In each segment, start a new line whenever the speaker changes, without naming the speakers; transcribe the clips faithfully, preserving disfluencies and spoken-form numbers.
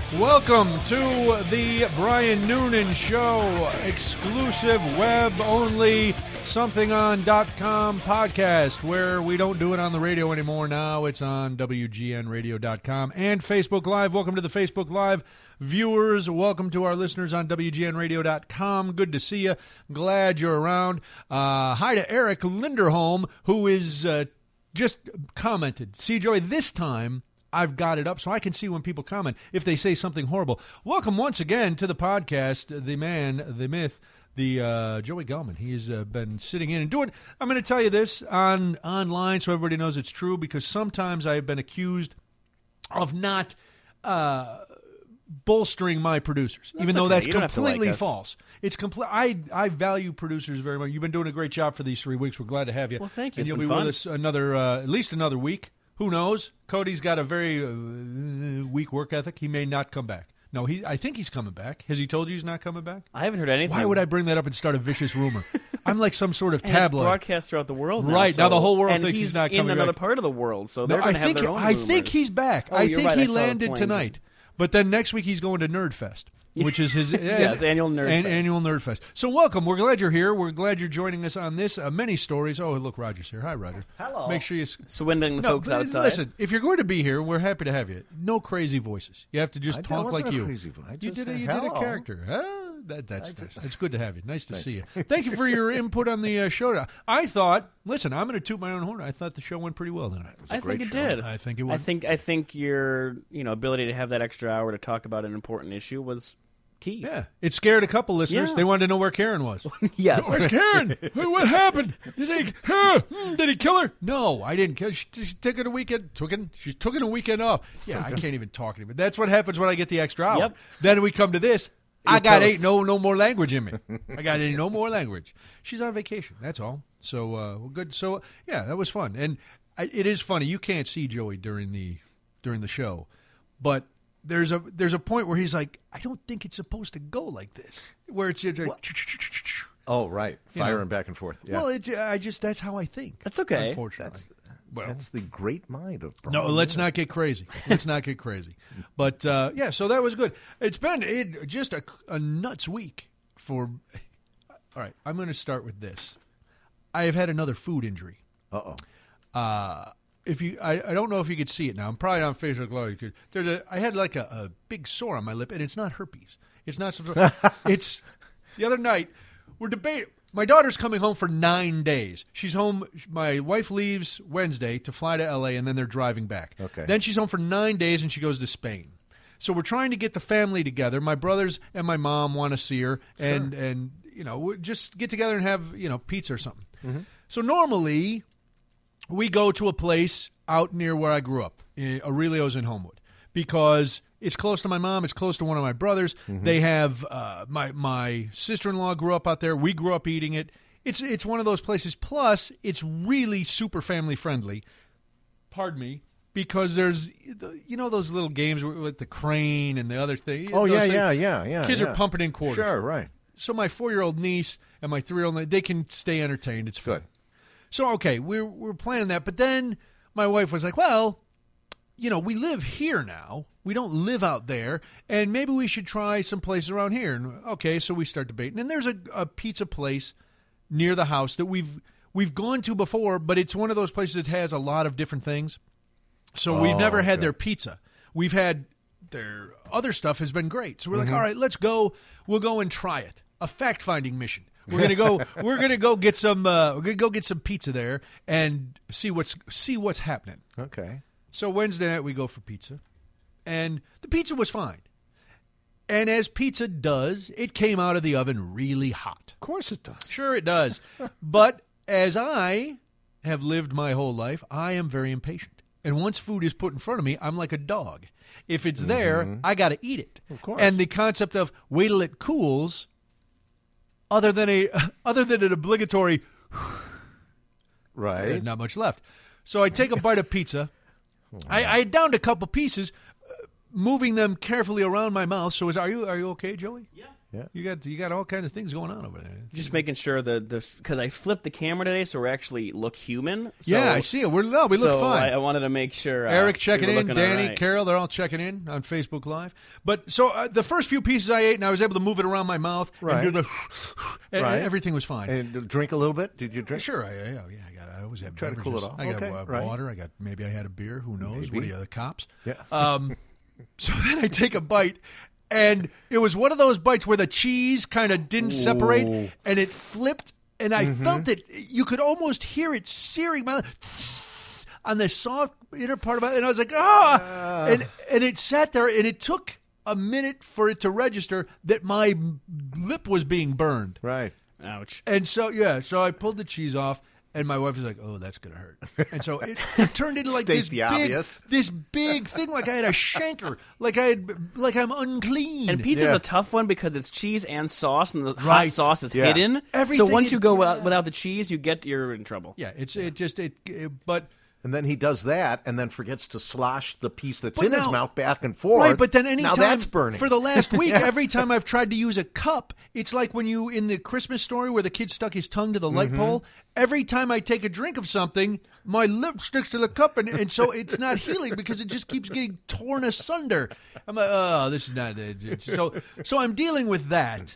Welcome to the Brian Noonan Show, exclusive web-only something on dot com podcast, where we don't do it on the radio anymore. Now it's on W G N radio dot com and Facebook Live. Welcome to the Facebook Live viewers. Welcome to our listeners on W G N radio dot com. Good to see you. Glad you're around. Uh, hi to Eric Linderholm, who is uh, just commented. See, Joey, this time I've got it up so I can see when people comment if they say something horrible. Welcome once again to the podcast, the man, the myth, the uh, Joey Gelman. He's uh, been sitting in and doing. I'm going to tell you this on online so everybody knows it's true, because sometimes I've been accused of not uh, bolstering my producers, that's even though
okay.
that's completely like false. It's complete. I I value producers very much. You've been doing a great job for these three weeks. We're glad to have you.
Well, thank you.
And
It's
you'll
been
be
fun.
with us another, uh, at least another week. Who knows? Cody's got a very uh, weak work ethic. He may not come back. No, he. I think he's coming back. Has he told you he's not coming back?
I haven't heard anything.
Why would I bring that up and start a vicious rumor? I'm like some sort of
And it's
tabloid.
broadcast throughout the world now.
Right,
so,
now the whole world
and
thinks he's not
in
coming
another
back.
part of the world, so
No,
they're going to
I
have
think
their own
I
rumors.
think he's back.
Oh,
I
you're
think
right.
he
I saw the
landed
planes.
tonight. But then next week he's going to Nerdfest, which is his
Yes, annual Nerdfest.
an, annual Nerdfest. So welcome. We're glad you're here. We're glad you're joining us on this. Uh, many stories. Oh, look, Roger's here. Hi, Roger.
Hello.
Make sure you... s-
Swindling the
No,
folks
but
outside.
listen, if you're going to be here, we're happy to have you. No crazy voices. You have to just
I-
talk
that wasn't
like
a
you.
crazy voice. I
You
just
did a,
said
you did a
hello.
character. Huh? That, that's
I just-
nice. It's good to have you. Nice to see you. Thank you for your input on the uh, show. I thought, listen, I'm going to toot my own horn. I thought the show went pretty well tonight.
It was a
I
great
think it
show.
did.
I think it
I
went.
think I think your you know ability to have that extra hour to talk about an important issue was key.
Yeah, it scared a couple listeners.
Yeah.
They wanted to know where Karen was.
Yes.
Where's Karen? Hey, what happened? Is he, huh? Hmm, did he kill her? No, I didn't kill her. She, she took it a weekend. Took it, she took it a weekend off. Yeah, I can't even talk anymore. That's what happens when I get the extra hour.
Yep.
Then we come to this. I
You're
got
toast.
ain't no no more language in me. I got ain't no more language. She's on vacation. That's all. So uh, well, good. So yeah, that was fun. And I, it is funny. You can't see Joey during the during the show, but there's a there's a point where he's like, I don't think it's supposed to go like this. Where it's just like,
Oh, right.
You
Firing
know.
back and forth. Yeah.
well, it, I just that's how I think.
That's okay.
Unfortunately,
that's
well,
that's the great mind of Brian.
no, let's
Noonan.
not get crazy. Let's not get crazy. But uh, yeah, so that was good. It's been it, just a, a nuts week for. All right, I'm going to start with this. I have had another food injury.
Uh-oh.
Uh, if you, I, I don't know if you could see it now. I'm probably on Facebook Live. You could- There's a, I had like a, a big sore on my lip, and it's not herpes. It's not some. sort- It's the other night. We're debating. My daughter's coming home for nine days. She's home. My wife leaves Wednesday to fly to L A, and then they're driving back.
Okay.
Then she's home for nine days, and she goes to Spain. So we're trying to get the family together. My brothers and my mom want to see her, and and you know we just get together and have you know pizza or something. So normally we go to a place out near where I grew up, eh, Aurelio's in Homewood, because it's close to my mom. It's close to one of my brothers. They have uh, my my sister-in-law grew up out there. We grew up eating it. It's it's one of those places. Plus, it's really super family friendly. Pardon me, because there's you know those little games with with the crane and the other thing.
Oh,
Those
yeah,
things.
yeah, yeah, yeah.
Kids
yeah.
are pumping in quarters.
Sure, right.
So my four-year-old niece and my three-year-old they can stay entertained. It's fun.
Good.
So okay, we're we're planning that, but then my wife was like, "Well, you know, we live here now. We don't live out there, and maybe we should try some places around here." And okay, so we start debating, and there's a, a pizza place near the house that we've we've gone to before, but it's one of those places that has a lot of different things. So we've
Oh,
never had
okay.
their pizza. We've had their other stuff has been great. So we're like, all right, let's go. We'll go and try it. A fact-finding mission. We're gonna go. We're gonna go get some. Uh, we're gonna go get some pizza there and see what's see what's happening.
Okay.
So Wednesday night we go for pizza, and the pizza was fine. And as pizza does, it came out of the oven really hot.
Of course it does.
Sure, it does. But as I have lived my whole life, I am very impatient. And once food is put in front of me, I'm like a dog. If it's there, I got to eat it.
Of course.
And the concept of wait till it cools, other than a other than an obligatory,
Right.
not much left. So I take a bite of pizza. I, I had downed a couple pieces, uh, moving them carefully around my mouth. So is are you are you okay, Joey?
Yeah.
Yeah.
You got you got all kinds of things going on over there.
Just making sure that the because I flipped the camera today, so we actually look human. So,
yeah, I see it. We're no, we look
so
fine.
I, I wanted to make sure uh,
Eric checking
we were
in,
looking
Danny,
all right.
Carol, they're all checking in on Facebook Live. But so uh, the first few pieces I ate, and I was able to move it around my mouth
Right.
and do the, and
Right.
everything was fine.
And drink a little bit? Did you drink?
Sure, I, yeah, yeah, I got. I always have
Try to cool
beverages.
it off.
I got
Okay,
uh,
right.
water. I got maybe I had a beer. Who knows?
Maybe.
What are you, the cops?
Yeah.
Um, so then I take a bite, and it was one of those bites where the cheese kind of didn't separate,
Ooh.
and it flipped, and I felt it. You could almost hear it searing my on the soft inner part of it, and I was like, ah, and and it sat there, and it took a minute for it to register that my lip was being burned.
Right.
Ouch.
And so, yeah, so I pulled the cheese off, and my wife was like, oh, that's going to hurt. And so it, it turned into like
State
this
the
big,
obvious.
this big thing, like I had a chancre, like I had, like I'm unclean.
And pizza's
Yeah.
a tough one because it's cheese and sauce, and the hot
Right.
sauce is
Yeah.
hidden.
Everything
so once
is-
you go without, without the cheese, you get you're in trouble.
Yeah, it's it just, it, it but...
And then he does that, and then forgets to slosh the piece that's
But
in his
now-
mouth back and forth.
Right, but then anytime
now that's burning.
for the last week,
Yeah.
every time I've tried to use a cup, it's like when you in the Christmas story where the kid stuck his tongue to the light
Mm-hmm.
pole. Every time I take a drink of something, my lip sticks to the cup, and, and so it's not healing because it just keeps getting torn asunder. I'm like, oh, this is not it. So, so I'm dealing with that.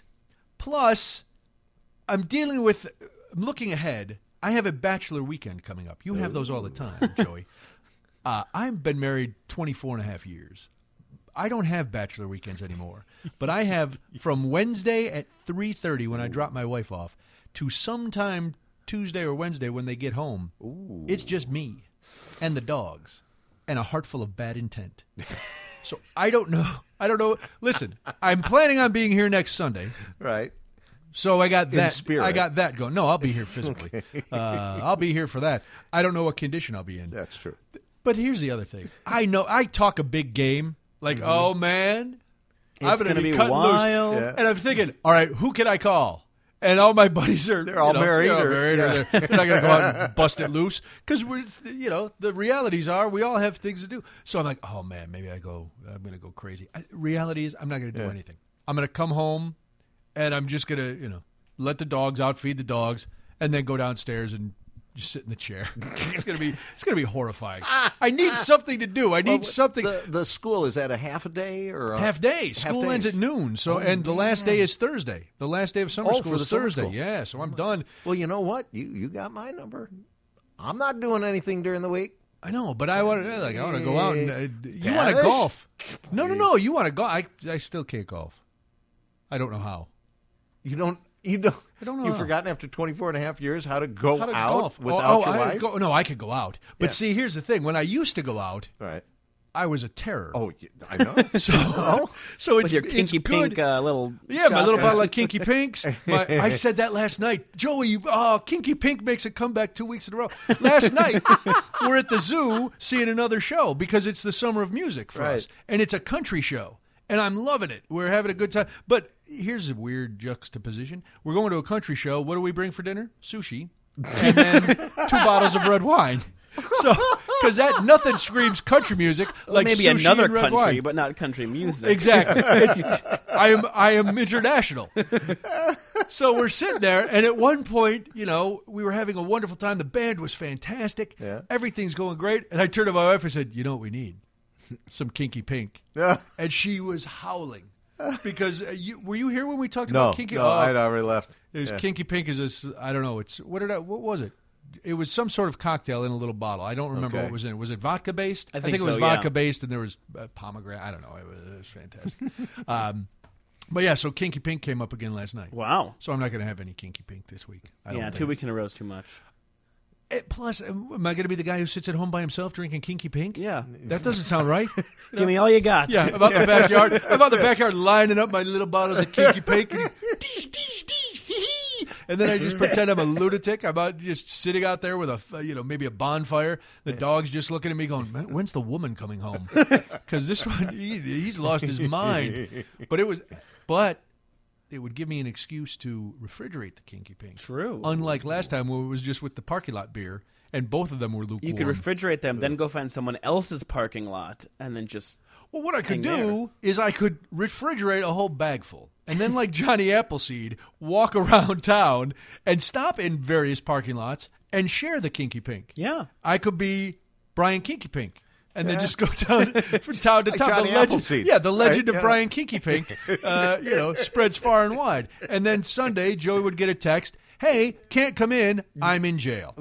Plus, I'm dealing with. I'm looking ahead. I have a bachelor weekend coming up. You have those all the time, Joey. Uh, I've been married twenty-four and a half years. I don't have bachelor weekends anymore. But I have from Wednesday at three thirty when I drop my wife off to sometime Tuesday or Wednesday when they get home.
Ooh.
It's just me and the dogs and a heart full of bad intent. So I don't know. I don't know. Listen, I'm planning on being here next Sunday.
Right.
So I got
In
that.
spirit.
I got that going. No, I'll be here physically. uh, I'll be here for that. I don't know what condition I'll be in.
That's true.
But here's the other thing. I know I talk a big game. Like, oh man, I'm
It's
going to
gonna
be
be
cutting loose.
wild.
Yeah.
And I'm thinking, all right, who can I call? And all my buddies are
They're all
you know,
married
they're all
or-
married or
yeah.
they're, they're not going to go out and bust it loose because we're you know the realities are we all have things to do. So I'm like, oh man, maybe I go. I'm going to go crazy. I, reality is I'm not going to do
Yeah.
anything. I'm going to come home and I'm just going to you know. let the dogs out, feed the dogs, and then go downstairs and just sit in the chair. It's gonna be it's gonna be horrifying. I need something to do. I need
Well,
something.
The, the school, is that a half a day or a
Half day. School ends
days?
at noon. So
Oh,
and the last
man.
day is Thursday. The last day of summer
Oh,
school
for the
is
summer
Thursday.
school.
Yeah. So I'm done.
Well, you know what? You you got my number. I'm not doing anything during the week.
I know, but I want to like I want to go out and uh, you want to
Dennis?
golf? No, no, no. You want to golf? I I still can't golf. I don't know how.
You don't. You don't.
I don't know
You've
how.
forgotten after twenty-four and a half years how to go
How to
out
golf
without
oh, oh,
your
I
wife.
Go, no, I could go out. But
Yeah.
see, here's the thing: when I used to go out,
Right.
I was a terror.
Oh, y- I know.
So, so it's
With your
it's
kinky
good.
pink uh, little
Yeah, my
shots.
little bottle of Kinky Pinks. My, I said that last night. Joey, oh, Kinky Pink makes a comeback two weeks in a row. Last night, we're at the zoo seeing another show because it's the summer of music for
Right.
us. And it's a country show. And I'm loving it. We're having a good time. But here's a weird juxtaposition. We're going to a country show. What do we bring for dinner? Sushi. And then two bottles of red wine. So, because that nothing screams country music like
Maybe
sushi
another
and red
country,
wine.
but not country music.
Exactly. I am I am international. So we're sitting there, and at one point, you know, we were having a wonderful time. The band was fantastic.
Yeah.
Everything's going great. And I turned to my wife and said, you know what we need? Some Kinky Pink.
Yeah.
And she was howling. Because uh, you, were you here when we talked
No,
about Kinky?
no,
Oh,
I'd already left.
it was
Yeah.
Kinky Pink is this. I don't know. It's what did I? What was it? It was some sort of cocktail in a little bottle. I don't remember
Okay.
what was in it. Was it vodka based?
I think
it was
so, yeah.
vodka based, and there was uh, pomegranate. I don't know. It was, it was fantastic. um, but yeah, so Kinky Pink came up again last night.
Wow.
So I'm not going to have any Kinky Pink this week. I don't
Yeah,
think.
two weeks in a row is too much.
Eh, plus, am am I going to be the guy who sits at home by himself drinking Kinky Pink?
Yeah.
That doesn't sound right.
Give me all you got.
Yeah, about the backyard. About the backyard lining up my little bottles of Kinky Pink. And, deesh, deesh, deesh, hee, hee. And then I just pretend I'm a lunatic. I'm out just sitting out there with a, you know, maybe a bonfire. The dog's just looking at me going, "Man, when's the woman coming home? Because this one, he, he's lost his mind. But it was, but it would give me an excuse to refrigerate the Kinky Pink.
True.
Unlike last time where it was just with the parking lot beer, and both of them were lukewarm.
You could refrigerate them, then go find someone else's parking lot, and then just
Well, what I could
Hang
do is I could refrigerate a whole bag full, and then, like Johnny Appleseed, walk around town and stop in various parking lots and share the Kinky Pink.
Yeah.
I could be Brian Kinky Pink. And then just go down from town to
Like
town.
Johnny
the legend,
Appleseed.
yeah, the legend
Right,
of
yeah.
Brian Kinky Pink, uh, you know, spreads far and wide. And then Sunday, Joey would get a text, "Hey, can't come in. I'm in jail."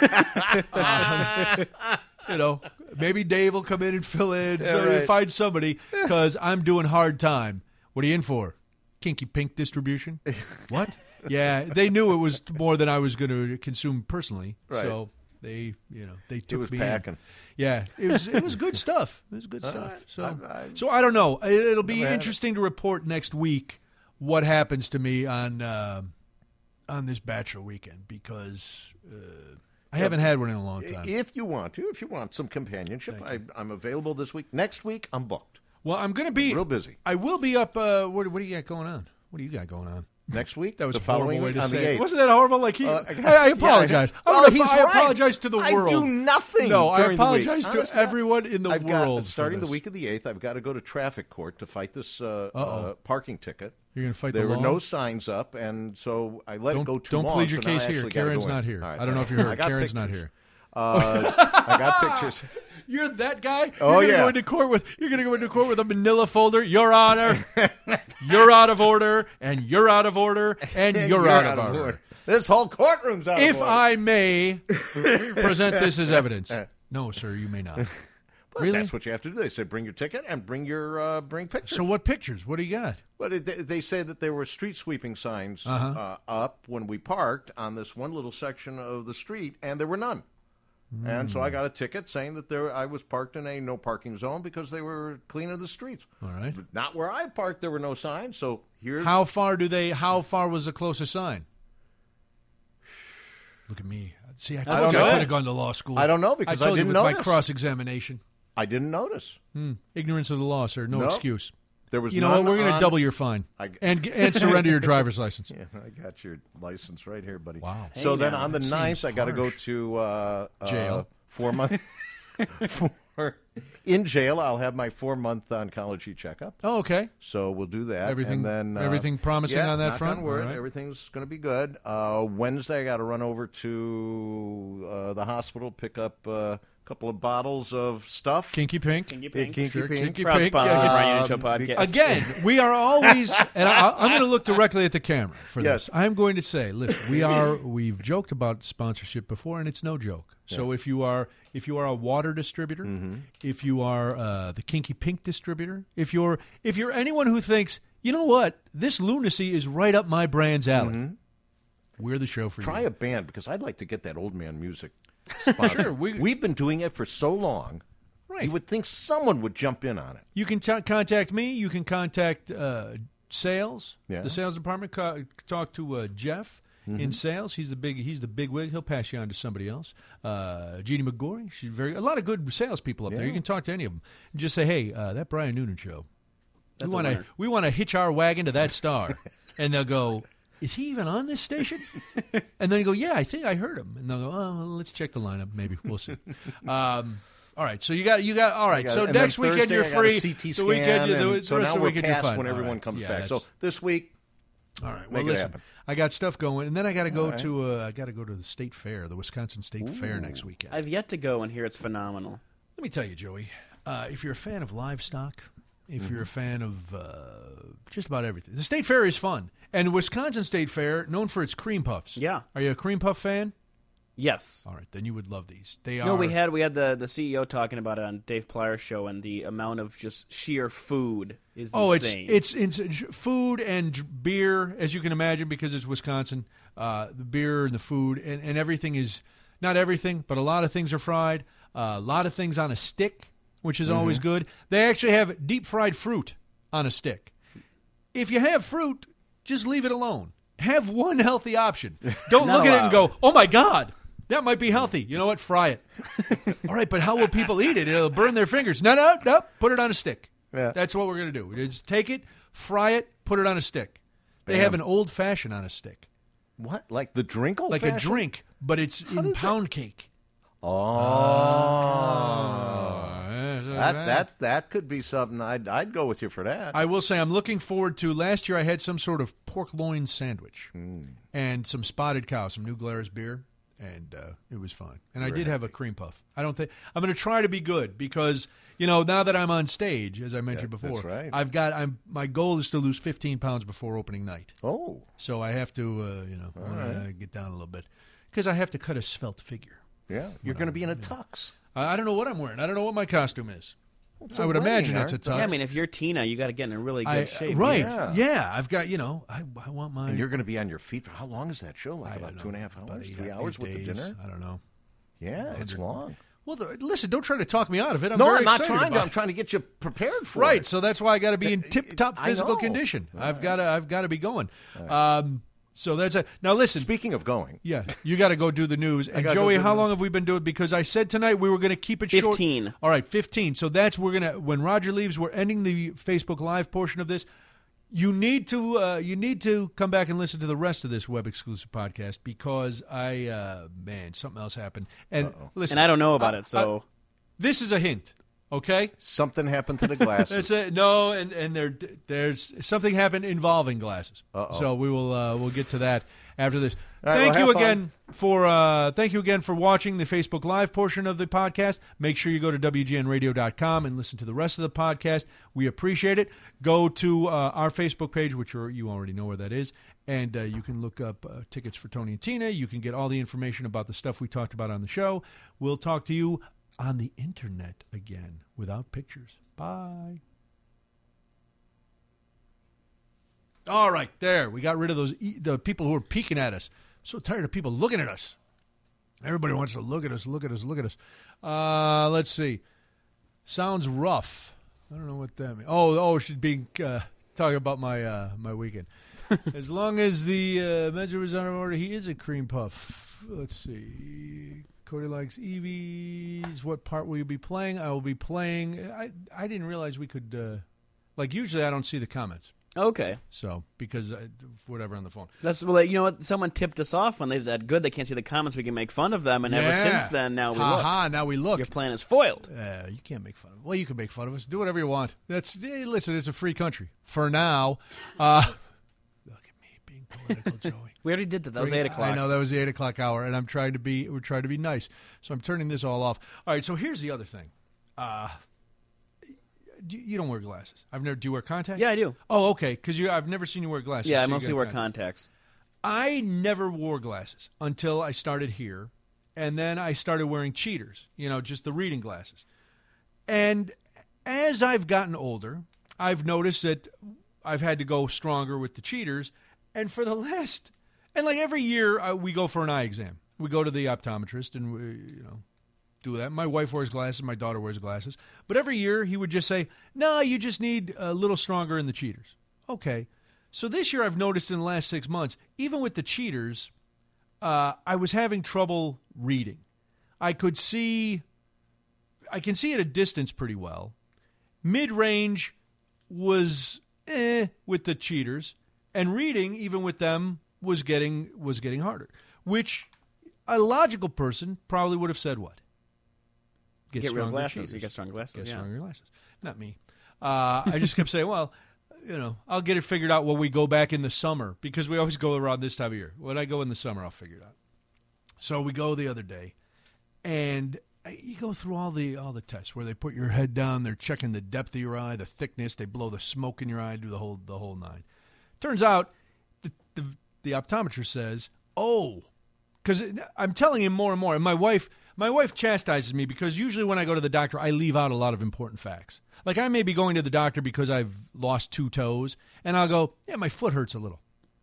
Um, you know, maybe Dave will come in and fill in.
Yeah,
so
right.
you find somebody because I'm doing hard time. What are you in for? Kinky Pink distribution? What? Yeah, they knew it was more than I was going to consume personally.
Right.
So they, you know, they took
was
me
packing.
in. Yeah, it was it was good stuff. It was good stuff.
right.
So,
I- I-
so I don't know. It, it'll be
Never had it.
interesting to report next week what happens to me on uh, on this bachelor weekend because uh, I haven't had one in a long time.
If you want to, if you want some companionship, I, I'm available this week. Next week, I'm booked.
Well, I'm going to be
Real busy.
I will be up. Uh, what, what do you got going on? What do you got going on?
Next week,
That was
the
a horrible
following
way
week,
to
on
say
the
it.
eighth.
Wasn't that horrible? Like he,
Uh,
I, I apologize.
Yeah,
I'm
well,
gonna-
he's
I
right.
apologize to the
I
world.
do nothing.
No, I
during the week.
apologize to
Honestly,
everyone in the
I've
world.
Got,
for
starting the
this.
week of the eighth, I've got to go to traffic court to fight this uh,
Uh-oh.
uh, parking ticket.
You're going to fight
There
the
were
law?
no signs up, and so I let
Don't,
it go too
don't
long.
plead your
so now I
case here.
actually gotta
Karen's
go in.
not here.
All right.
I don't know if you
I
heard.
got
Karen's not
pictures.
here.
Uh, I got pictures.
You're that guy.
Oh,
you're gonna
yeah.
Go into court with. You're going to go into court with a Manila folder. Your Honor, you're out of order, and you're out of order, and you're, out, of order.
This whole courtroom's out
If
of order.
I may present this as evidence, no, sir, you may not.
But
really?
that's what you have to do. They said bring your ticket and bring your uh, bring pictures.
So what pictures? What do you got?
But it, they, they say that there were street sweeping signs
Uh-huh.
uh, up when we parked on this one little section of the street, and there were none. And so I got a ticket saying that there I was parked in a no parking zone because they were cleaning the streets.
All right.
Not where I parked. There were no signs. So here's
How far do they? How far was the closest sign? Look at me. See, I, told
don't
you I
know.
could have gone to law school.
I don't know because
I
I
told
didn't
you with my
notice.
cross examination.
I didn't notice.
Hmm. Ignorance of the law, sir. No,
No.
excuse.
There was
You know what?
none
We're going to
on-
double your fine
I-
and and surrender your driver's license.
Yeah, I got your license right here, buddy.
Wow.
So
Hey,
then
now,
on the
that
ninth,
seems
I got to go
harsh.
to uh, uh,
Jail.
four month. four, in jail, I'll have my four month oncology checkup.
Oh, okay.
So we'll do that.
Everything-
and then, uh,
everything promising
yeah,
on that
knock
front?
On word,
All right.
Everything's going to be good. Uh, Wednesday, I got to run over to uh, the hospital, pick up uh, a couple of bottles of stuff.
Kinky Pink.
Kinky
Yeah,
Pink.
Kinky
Sure,
Pink.
Kinky
Proud
Pink.
sponsor of the
Yeah,
Brian
Um,
Nunan Show podcast.
Again, we are always, and I, I'm going to look directly at the camera for
Yes.
this. I'm going to say, listen, we are, we've joked about sponsorship before, and it's no joke. So if you are, if you are a water distributor,
Mm-hmm.
if you are uh, the Kinky Pink distributor, if you're, if you're anyone who thinks, you know what, this lunacy is right up my brand's alley, we're the show for
Mm-hmm. Try
you.
a band because I'd like to get that old man music sponsor.
Sure, we-
We've been doing it for so long.
Right.
You would think someone would jump in on it.
You can t- contact me. You can contact uh, sales,
Yeah.
the sales department. Co- talk to uh, Jeff
Mm-hmm.
in sales. He's the big. He's the big wig. He'll pass you on to somebody else. Uh, Jeannie McGorry. She's very a lot of good salespeople up there.
Yeah.
You can talk to any of them. And just say, hey, uh, that Brian Nunan show.
That's
we
a
want to
winner.
we want to hitch our wagon to that star, and they'll go. Is he even on this station? And then you go, yeah, I think I heard him. And they'll go, oh, well, let's check the lineup. Maybe we'll see. Um, all right, so you got you got all right.
I got
So
it. And then
next weekend
Thursday,
you're
I got a
free.
C T
the
scan,
weekend, you, the,
and
the
so
rest
now
of the
we're
weekend you're
past
fine.
when
All
everyone
right.
comes
Yeah,
back. So
that's-
this week,
all right, well,
make it
listen,
happen.
I got stuff going, and then I got to go
All right.
to uh, I got to go to the state fair, the Wisconsin State Fair next weekend.
I've yet to go and hear it's phenomenal.
Let me tell you, Joey, uh, if you're a fan of livestock, if
Mm-hmm.
you're a fan of uh, just about everything, the state fair is fun. And Wisconsin State Fair, known for its cream puffs.
Yeah.
Are you a cream puff fan?
Yes.
All right, then you would love these. They are.
No, we had we had the, the C E O talking about it on Dave Plyer's show, and the amount of just sheer food is
Oh,
insane.
it's it's it's food and beer, as you can imagine, because it's Wisconsin. Uh, the beer and the food and, and everything is not everything, but a lot of things are fried. Uh, a lot of things on a stick, which is always good. They actually have deep fried fruit on a stick. If you have fruit, just leave it alone. Have one healthy option. Don't
Not
look at it and
allowed.
go, "Oh my God, that might be healthy." You know what? Fry it. All right, but how will people eat it? It'll burn their fingers. No, no, no. Put it on a stick.
Yeah.
That's what we're going to do. Just take it, fry it, put it on a stick. They
Bam.
have an old fashioned on a stick,
what? Like the drink old
like a
fashioned?
drink, but it's in
does that-
pound cake.
Oh.
Uh, so
that, that that could be something. I'd I'd go with you for that.
I will say I'm looking forward to. Last year I had some sort of pork loin sandwich
mm.
and some Spotted Cow, some New Glarus beer, and uh, it was fine. And I
Very
did have
happy.
a cream puff. I don't think I'm going to try to be good because you know now that I'm on stage, as I mentioned
Yeah,
before,
that's right.
I've got. I'm my goal is to lose fifteen pounds before opening night.
Oh,
So I have to, uh, you know,
All
I'm gonna
right.
get down a little bit because I have to cut a svelte figure.
yeah. You're going to be in a tux.
I, I don't know what I'm wearing. I don't know what my costume is.
It's
I
a
would
wedding,
imagine it's a
aren't
tux.
they?
Yeah, I mean, if you're Tina, you got to get in a really good
I,
shape.
right?
Yeah.
Yeah. I've got. You know, I, I want my.
And you're going to be on your feet for how long is that show? Like
I
about
don't
two and a
know,
half
about
hours,
eight-
three
eight
hours with the
days.
dinner.
I don't know.
Yeah, it's long.
Well, the, listen, don't try to talk me out of it. I'm
no,
very
I'm not
excited
trying to.
about
I'm
it.
trying to get you prepared for
Right,
it.
so that's why I got to be in tip-top
I
physical
know.
condition.
All
I've
right.
got to. I've got to be going. Um, so that's it. Now listen.
Speaking of going,
Yeah, you got to go do the news. And
gotta go
Joey,
do the
how
news.
long have we been doing? Because I said tonight we were going to keep it short.
fifteen.
All right, fifteen. So that's we're gonna when Roger leaves, we're ending the Facebook Live portion of this. You need to uh, you need to come back and listen to the rest of this web exclusive podcast because I uh, man something else happened. And listen,
And I don't know about
I-
it, so
this is a hint. Okay,
something happened to the glasses.
that's it. No, and and there there's something happened involving glasses.
Uh-oh.
So we will uh, we'll get to that after this.
All right,
thank
well,
you
have
again for uh, thank you again for watching the Facebook Live portion of the podcast. Make sure you go to W G N radio dot com and listen to the rest of the podcast. We appreciate it. Go to uh, our Facebook page, which are, you already know where that is, and uh, you can look up uh, tickets for Tony and Tina. You can get all the information about the stuff we talked about on the show. We'll talk to you on the internet again without pictures. Bye. All right, there. We got rid of those e- the people who are peeking at us. So tired of people looking at us. Everybody wants to look at us, look at us, look at us. Uh, let's see. Sounds rough. I don't know what that means. Oh, oh, should be uh, talking about my uh, my weekend. As long as the uh, measure is on order, he is a cream puff. Let's see. Cody likes Eevees. What part will you be playing? I will be playing. I I didn't realize we could. Uh, like usually, I don't see the comments.
okay.
So because I, whatever on the phone.
That's well, you know what? Someone tipped us off when they said, "Good, they can't see the comments. We can make fun of them." And ever
Yeah.
since then, now we
ha,
look.
Ha, now we look.
Your plan is foiled.
Uh, you can't make fun of. Well, you can make fun of us. Do whatever you want. That's hey, listen. It's a free country for now. Uh, look at me being political, Joey.
We already did that. That was eight o'clock.
I know that was the eight o'clock hour, and I'm trying to be. We're trying to be nice, so I'm turning this all off. All right. So here's the other thing. Uh, you, you don't wear glasses. I've never. Do you wear contacts?
Yeah, I do.
Oh, okay. Because you, I've never seen you wear glasses.
Yeah,
so
I
you
mostly
got
wear
contacts.
contacts.
I never wore glasses until I started here, and then I started wearing cheaters, you know, just the reading glasses. And as I've gotten older, I've noticed that I've had to go stronger with the cheaters, and for the last, and like every year uh, we go for an eye exam. We go to the optometrist, and we, you know, do that. My wife wears glasses, my daughter wears glasses. But every year he would just say, no, you just need a little stronger in the cheaters. Okay. So this year I've noticed in the last six months, even with the cheaters, uh, I was having trouble reading. I could see, I can see at a distance pretty well. Mid-range was eh with the cheaters, and reading, even with them, was getting was getting harder. Which a logical person probably would have said what?
Get real
stronger
glasses.
cheaters.
You get strong glasses.
Get
yeah.
stronger glasses. Not me. Uh, I just kept saying, well, you know, I'll get it figured out when we go back in the summer because we always go around this time of year. When I go in the summer, I'll figure it out. So we go the other day, and you go through all the all the tests where they put your head down, they're checking the depth of your eye, the thickness, they blow the smoke in your eye, do the whole the whole nine. Turns out, the the, the optometrist says, "Oh," because I'm telling him more and more, and my wife. My wife chastises me because usually when I go to the doctor, I leave out a lot of important facts. Like I may be going to the doctor because I've lost two toes, and I'll go, yeah, my foot hurts a little.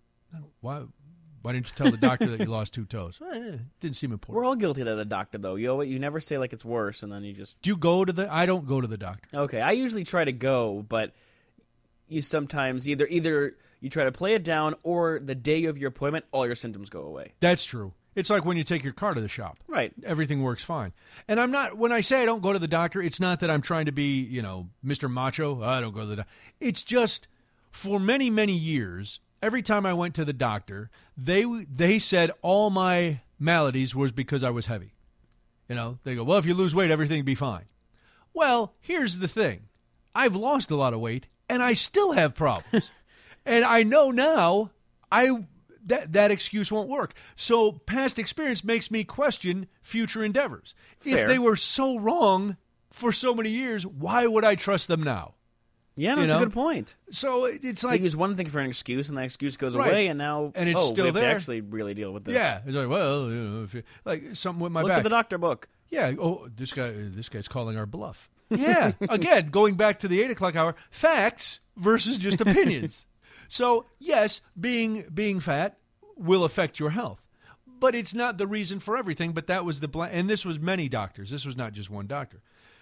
Why Why didn't you tell the doctor that you lost two toes? Eh, it didn't seem important.
We're all guilty to the doctor, though. You know what? You never say like it's worse, and then you just.
Do you go to the? I don't go to the doctor.
Okay, I usually try to go, but you sometimes either either you try to play it down, or the day of your appointment, all your symptoms go away.
That's true. It's like when you take your car to the shop.
Right.
Everything works fine. And I'm not, when I say I don't go to the doctor, it's not that I'm trying to be, you know, Mister Macho. I don't go to the doctor. It's just for many, many years, every time I went to the doctor, they they said all my maladies was because I was heavy. You know, they go, well, if you lose weight, everything will be fine. Well, here's the thing. I've lost a lot of weight, and I still have problems. And I know now I that that excuse won't work. So past experience makes me question future endeavors.
Fair.
If they were so wrong for so many years, why would I trust them now?
Yeah, no,
You
that's
know?
a good point.
So it's
They
like,
use one thing for an excuse, and that excuse goes
Right.
away, and now
And it's
oh,
still
we have
there.
to actually really deal with this.
yeah, it's like, well, you know, if you, like something with my
Look
back.
at the doctor book.
Yeah. Oh, this guy. This guy's calling our bluff. Yeah. Again, going back to the eight o'clock hour, facts versus just opinions. So yes, being being fat will affect your health, but it's not the reason for everything. But that was the bl- and this was many doctors. This was not just one doctor.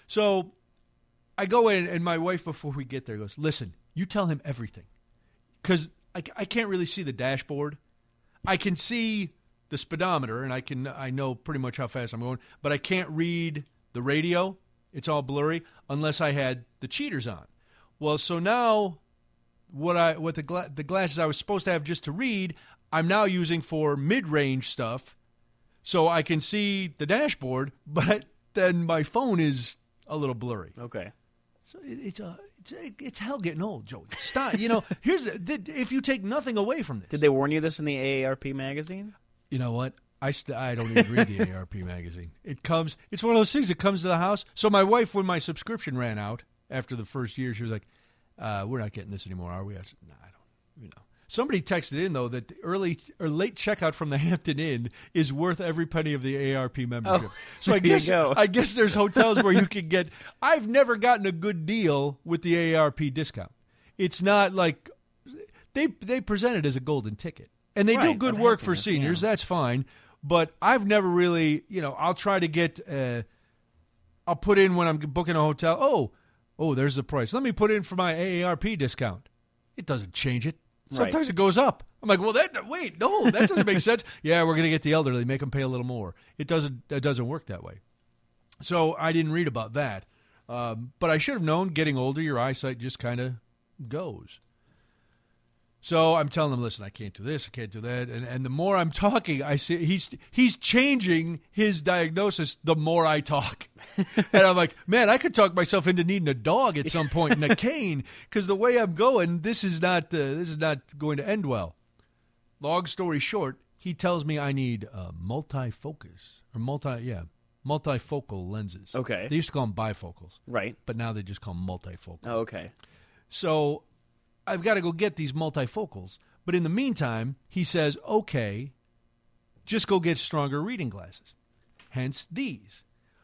So I go in, and my wife, before we get there, goes, "Listen, you tell him everything, because I, I can't really see the dashboard. I can see the speedometer, and I can I know pretty much how fast I'm going, but I can't read the radio. It's all blurry unless I had the cheaters on. Well, so now what I what the gla- the glasses I was supposed to have just to read, I'm now using for mid-range stuff, so I can see the dashboard, but then my phone is a little blurry.
Okay.
So it, it's a it's it's hell getting old, Joey. Stop. You know, here's the, if you take nothing away from this.
Did they warn you this in the A A R P magazine?
You know what? I st- I don't even read the A A R P magazine. It comes. It's one of those things that comes to the house. So my wife, when my subscription ran out after the first year, she was like, uh, "We're not getting this anymore, are we?" I said, "No, nah, I don't." You know. Somebody texted in though that the early or late checkout from the Hampton Inn is worth every penny of the A A R P membership.
Oh,
so I
there you
guess
go.
I guess there's hotels where you can get. I've never gotten a good deal with the A A R P discount. It's not like they they present it as a golden ticket, and they do
Right,
good
of
work for
happiness,
seniors.
yeah.
That's fine. But I've never really, you know, I'll try to get, uh, I'll put in when I'm booking a hotel, oh, oh, there's the price. Let me put in for my A A R P discount. It doesn't change it. Sometimes
Right.
it goes up. I'm like, well, that wait, no, that doesn't make sense. Yeah, we're going to get the elderly, make them pay a little more. It doesn't, it doesn't work that way. So I didn't read about that. Um, but I should have known getting older, your eyesight just kind of goes. So I'm telling him, listen, I can't do this, I can't do that. And and the more I'm talking, I see he's he's changing his diagnosis the more I talk. And I'm like, man, I could talk myself into needing a dog at some point and a cane, because the way I'm going, this is not uh, this is not going to end well. Long story short, he tells me I need uh, multifocus or multi yeah multifocal lenses.
Okay.
They used to call them bifocals,
Right.
but now they just call them multifocal.
Oh, okay.
So I've got to go get these multifocals. But in the meantime, he says, okay, just go get stronger reading glasses. Hence these.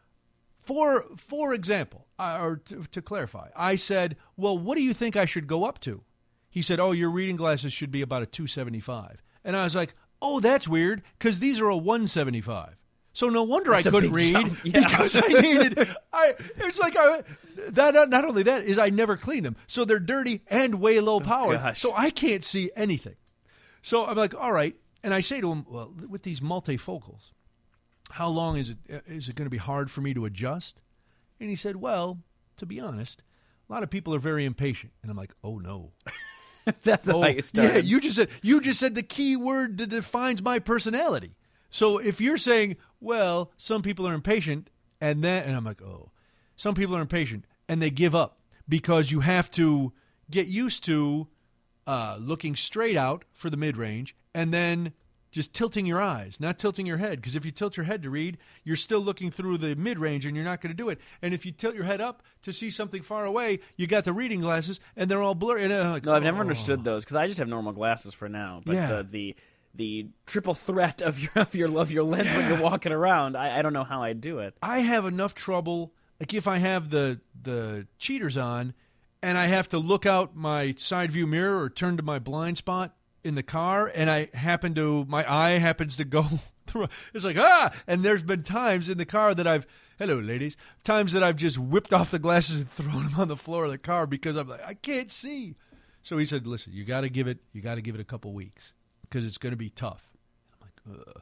For for example, uh, or to, to clarify, I said, well, what do you think I should go up to? He said, oh, your reading glasses should be about a two seventy-five. And I was like, oh, that's weird, because these are a one seventy-five. So no wonder
That's
I
a
couldn't
big
read
jump, yeah.
because I needed. I it's like I that not only that is I never clean them, so they're dirty and way low power,
gosh.
so I can't see anything. So I'm like, all right, and I say to him, well, with these multifocals, how long is it? Is it going to be hard for me to adjust? And he said, well, to be honest, a lot of people are very impatient, and I'm like, oh no.
That's
Oh,
how you started.
yeah, you just said you just said the key word that defines my personality. So if you're saying, well, some people are impatient, and then, and I'm like, oh, some people are impatient, and they give up because you have to get used to uh, looking straight out for the mid-range, and then just tilting your eyes, not tilting your head. Because if you tilt your head to read, you're still looking through the mid-range, and you're not going to do it. And if you tilt your head up to see something far away, you got the reading glasses, and they're all blurry. And I'm like,
No, I've never
oh.
understood those because I just have normal glasses for now. But
Yeah.
the, the the triple threat of your of your of your lens when you're walking around, I, I don't know how I'd do it.
I have enough trouble, like if I have the the cheaters on and I have to look out my side view mirror or turn to my blind spot in the car and I happen to, my eye happens to go through, it's like, ah! And there's been times in the car that I've, hello ladies, times that I've just whipped off the glasses and thrown them on the floor of the car because I'm like, I can't see. So he said, listen, you got to give it, you got to give it a couple weeks, because it's going to be tough. I'm like, ugh.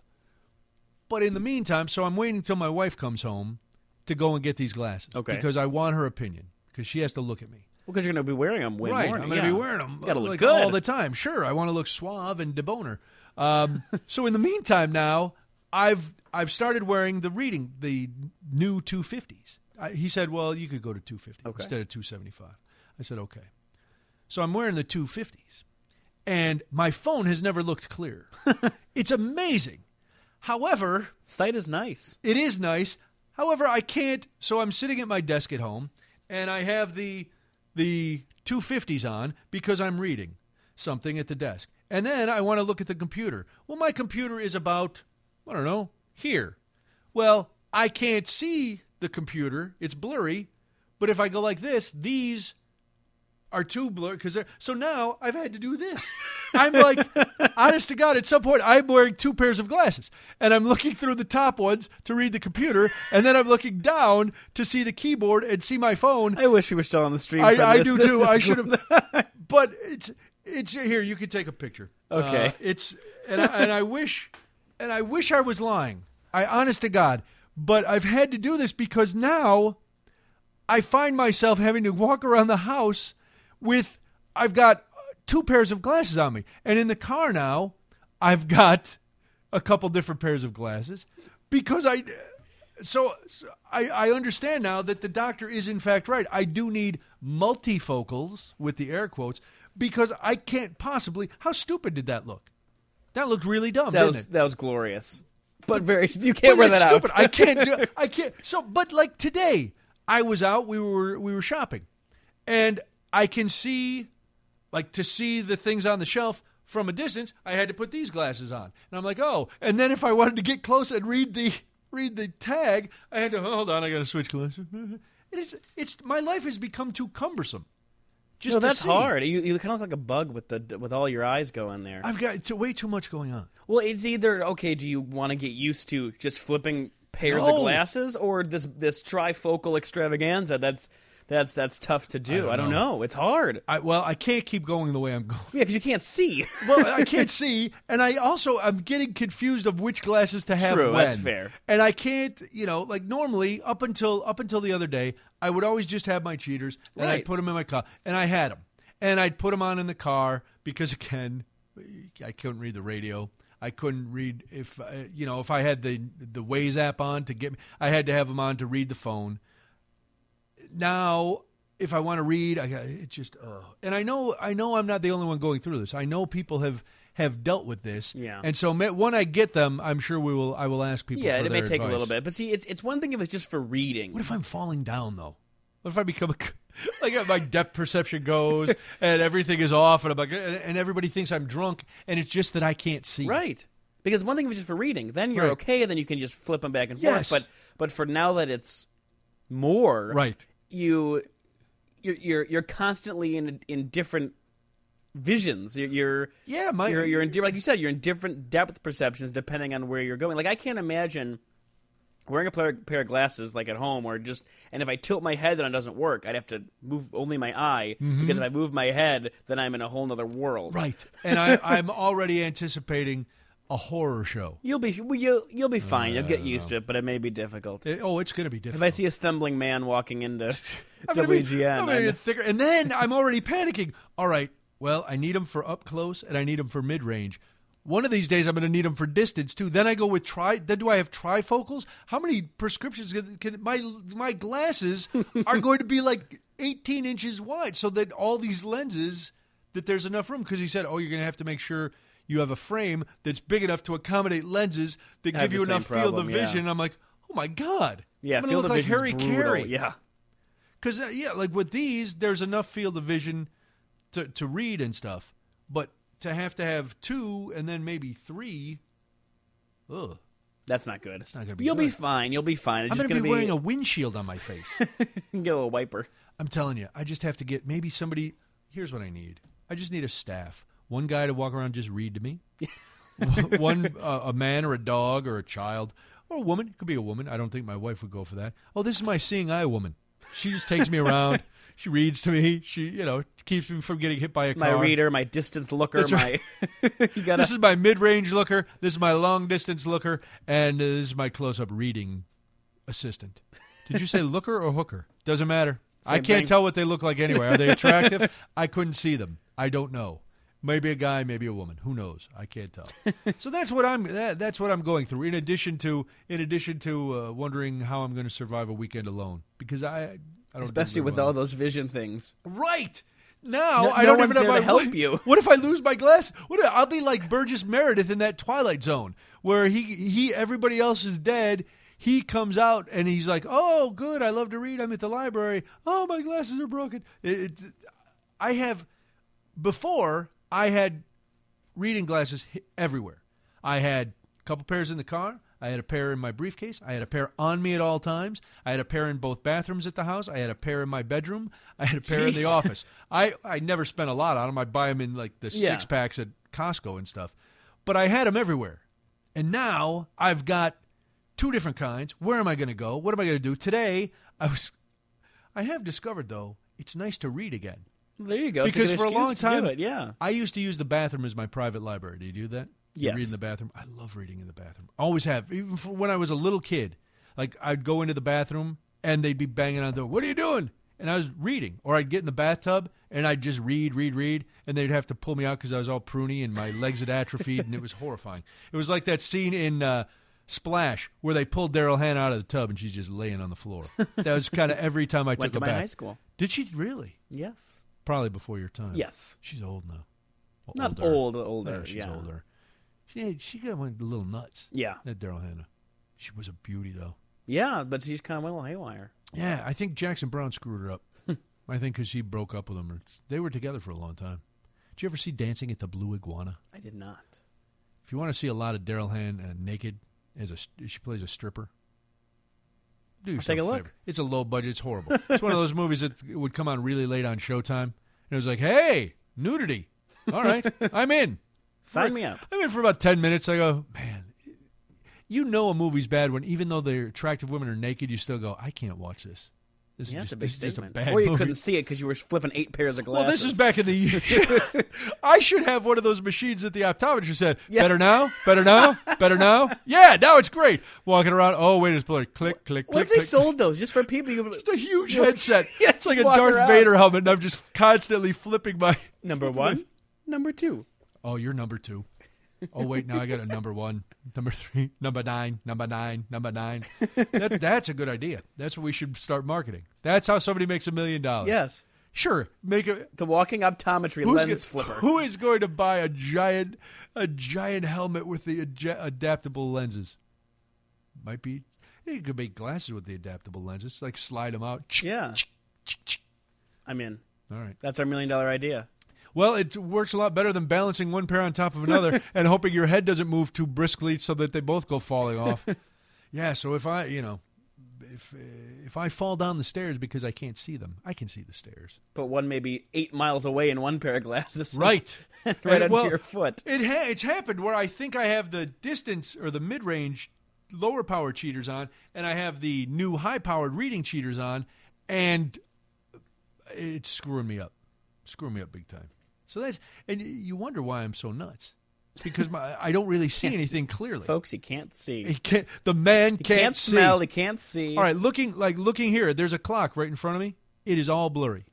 But in the meantime, so I'm waiting until my wife comes home to go and get these glasses.
Okay.
Because I want her opinion, because she has to look at me.
Well, because you're going to be wearing them way
right,
more.
I'm going to
yeah.
be wearing them
You gotta look
like,
good
all the time. Sure, I want to look suave and deboner. Um, so in the meantime now, I've I've started wearing the reading, the new two fifties. I, he said, well, you could go to two fifty
Okay.
instead of two seventy-five. I said, okay. So I'm wearing the two fifties, and my phone has never looked clearer. It's amazing. However,
Sight is nice.
it is nice. However, I can't. So I'm sitting at my desk at home, and I have the the two fifties on because I'm reading something at the desk. And then I want to look at the computer. Well, my computer is about, I don't know, here. Well, I can't see the computer. It's blurry. But if I go like this, these are too blurry. Cause they're, so now I've had to do this. I'm like, honest to God, at some point I'm wearing two pairs of glasses. And I'm looking through the top ones to read the computer. And then I'm looking down to see the keyboard and see my phone.
I wish we were still on the stream.
I,
for
I
this.
do
This
too.
is
I should
cool.
have. But it's it's here. You can take a picture.
Okay.
Uh, it's and I, and I wish and I wish I was lying. I honest to God. But I've had to do this because now I find myself having to walk around the house with I've got two pairs of glasses on me, and in the car now I've got a couple different pairs of glasses because I. So, so I, I understand now that the doctor is in fact right. I do need multifocals with the air quotes because I can't possibly. How stupid did that look? That looked really dumb.
That
didn't
was
it?
that was glorious, but very. You can't
But
wear
it's
that
stupid.
out.
I can't do. I can't. So, but like today, I was out. We were we were shopping, and I can see, like to see the things on the shelf from a distance. I had to put these glasses on, and I'm like, oh. And then if I wanted to get close and read the read the tag, I had to hold on. I got to switch glasses. It is. It's my life has become too cumbersome. Just
No,
to
that's
see.
hard. You, you kind of look like a bug with the with all your eyes going there.
I've got t- way too much going on.
Well, it's either okay. Do you want to get used to just flipping pairs
No.
of glasses, or this this trifocal extravaganza? That's that's that's tough to do.
I don't
I don't
know.
know. It's hard.
I, well, I can't keep going the way I'm going.
Yeah, because you can't see.
Well, I can't see, and I also I'm getting confused of which glasses to have
True,
when.
that's fair.
And I can't, you know, like normally up until up until the other day, I would always just have my cheaters, and
Right.
I'd put them in my car, and I had them, and I'd put them on in the car because again, I couldn't read the radio. I couldn't read if uh, you know if I had the the Waze app on to get me. I had to have them on to read the phone. Now, if I want to read, I got it just uh. and I know I know I'm not the only one going through this. I know people have, have dealt with this.
Yeah.
And so ma- when I get them, I'm sure we will. I will ask people.
Yeah,
for
it may
their
take a little
advice.
bit, but see, it's it's one thing if it's just for reading.
What if I'm falling down though? What if I become a like my depth perception goes and everything is off and I'm like and everybody thinks I'm drunk and it's just that I can't see.
Right. Because one thing if it's just for reading, then you're
Right.
okay, then you can just flip them back and
Yes.
forth. But but for now that it's more,
Right.
you you're you're, you're constantly in in different visions. You're, you're
Yeah, my
you're you're in di- like you said, you're in different depth perceptions depending on where you're going. Like I can't imagine wearing a pair, pair of glasses like at home or just and if I tilt my head then it doesn't work. I'd have to move only my eye because if I move my head then I'm in a whole nother world.
right. And I, I'm already anticipating a horror show.
You'll be you'll you'll be fine. You'll get used to it, but it may be difficult.
It- oh, it's going to be difficult.
If I see a stumbling man walking into
I'm gonna be-
W G N,
I'm gonna
I'm-
get thicker. And then I'm already panicking. All right, well, I need them for up close and I need them for mid range. One of these days, I'm going to need them for distance too. Then I go with tri. Then do I have trifocals? How many prescriptions can, can my my glasses are going to be like eighteen inches wide, so that all these lenses that there's enough room? Because he said, oh, you're going to have to make sure you have a frame that's big enough to accommodate lenses that
I have
give you
the same
enough field
problem,
of
yeah.
vision. I'm like, oh my god,
yeah,
I'm gonna
field
look
of
like
vision's
Harry
brutal.
Carey.
Yeah,
Because, uh, yeah, like with these, there's enough field of vision to, to read and stuff. But to have to have two and then maybe three, ugh.
that's not good.
That's not gonna be
You'll be
good.
fine. You'll be fine. It's
I'm
just
going to
gonna
be wearing a windshield on my face.
get a little wiper.
I'm telling you, I just have to get maybe somebody. Here's what I need. I just need a staff. One guy to walk around just read to me. One uh, a man or a dog or a child or a woman. It could be a woman. I don't think my wife would go for that. Oh, this is my seeing eye woman. She just takes me around. She reads to me. She, you know, keeps me from getting hit by a
My
car.
reader, my distance looker,
That's
my you gotta.
This is my mid-range looker. This is my long-distance looker, and uh, this is my close-up reading assistant. Did you say looker or hooker? Doesn't matter. I
Same
can't
thing.
tell what they look like anyway. Are they attractive? I couldn't see them. I don't know. Maybe a guy, maybe a woman. Who knows? I can't tell. So that's what I'm. That, that's what I'm going through. In addition to, in addition to uh, wondering how I'm going to survive a weekend alone, because I, I don't.
Especially
do
with
well.
all those vision things.
Right now,
No-
I
no
don't
one's
even have
there
my.
to help
what,
you.
What if I lose my glass? What if, I'll be like Burgess Meredith in that Twilight Zone, where he he everybody else is dead. He comes out and he's like, "Oh, good. I love to read. I'm at the library. Oh, my glasses are broken." It, it, I have before I had reading glasses everywhere. I had a couple pairs in the car. I had a pair in my briefcase. I had a pair on me at all times. I had a pair in both bathrooms at the house. I had a pair in my bedroom. I had a pair in the
Jeez.
office. I, I never spent a lot on them. I buy them in like the
Yeah.
six packs at Costco and stuff. But I had them everywhere. And now I've got two different kinds. Where am I going to go? What am I going to do? Today, I was. I have discovered, though, it's nice to read again.
There you go. It's
Because
a good
for a
excuse
long
to
time,
do it. Yeah.
I used to use the bathroom as my private library. Do you do that? You
Yes.
read in the bathroom. I love reading in the bathroom. Always have. Even for when I was a little kid, like I'd go into the bathroom and they'd be banging on the door. What are you doing? And I was reading. Or I'd get in the bathtub and I'd just read, read, read, and they'd have to pull me out because I was all pruny and my legs had atrophied, and it was horrifying. It was like that scene in uh, Splash where they pulled Daryl Hannah out of the tub and she's just laying on the floor. That was kind of every time I
Went
took
to
a
my
bath.
high school.
Did she really?
Yes.
Probably before your time.
Yes.
She's old now. Well,
Not
older.
old, older.
Yeah, she's
yeah.
older. She she got one little nuts.
Yeah.
That Daryl Hannah. She was a beauty, though.
Yeah, but she's kind of went a little haywire.
Yeah, I think Jackson Brown screwed her up. I think because she broke up with him. They were together for a long time. Did you ever see Dancing at the Blue Iguana?
I did not.
If you want to see a lot of Daryl Hannah uh, naked, as a she plays a stripper. Do yourself
take a
favor.
look.
It's a low budget. It's horrible. It's one of those movies that would come on really late on Showtime, and it was like, "Hey, nudity! All right, I'm in."
Sign
For-
me up.
I'm in for about ten minutes. I go, man, you know a movie's bad when even though the attractive women are naked, you still go, I can't watch this. This
Yeah,
is
that's
just,
a big
this is just a
statement.
bad
Or you
movie.
couldn't see it because you were flipping eight pairs of glasses.
Well, this is back in the year. I should have one of those machines that the optometrist said,
Yeah.
better now, better now, better now. Yeah, now it's great. Walking around, oh, wait, it's blurry. Click, click,
What
click,
if they
click.
sold those just for people? You
It's a huge headset.
Yeah,
It's like a
just walk
Darth
around.
Vader helmet, and I'm just constantly flipping my...
Number one, number two.
Oh, you're number two. Oh, wait, now I got a number one, number three, number nine, number nine, number nine. That, that's a good idea. That's what we should start marketing. That's how somebody makes a million dollars.
Yes.
Sure, make a...
The walking optometry
Who's
lens
go-
flipper.
Who is going to buy a giant, a giant helmet with the adja- adaptable lenses? Might be. You could make glasses with the adaptable lenses, like slide them out.
Yeah. I'm in.
All right.
That's our million dollar idea.
Well, it works a lot better than balancing one pair on top of another and hoping your head doesn't move too briskly so that they both go falling off. Yeah. So if I, you know, if uh, if I fall down the stairs because I can't see them, I can see the stairs.
But one may be eight miles away in one pair of glasses.
Right.
right
And,
under
well,
your foot.
It ha- it's happened where I think I have the distance or the mid-range lower power cheaters on, and I have the new high-powered reading cheaters on, and it's screwing me up, screwing me up big time. So that's and you wonder why I'm so nuts. It's because my, I don't really see
Can't
anything clearly.
Folks, he can't see.
He can't, the man
He
can't,
can't
see.
smell. He can't see.
All right, looking like looking here. There's a clock right in front of me. It is all blurry.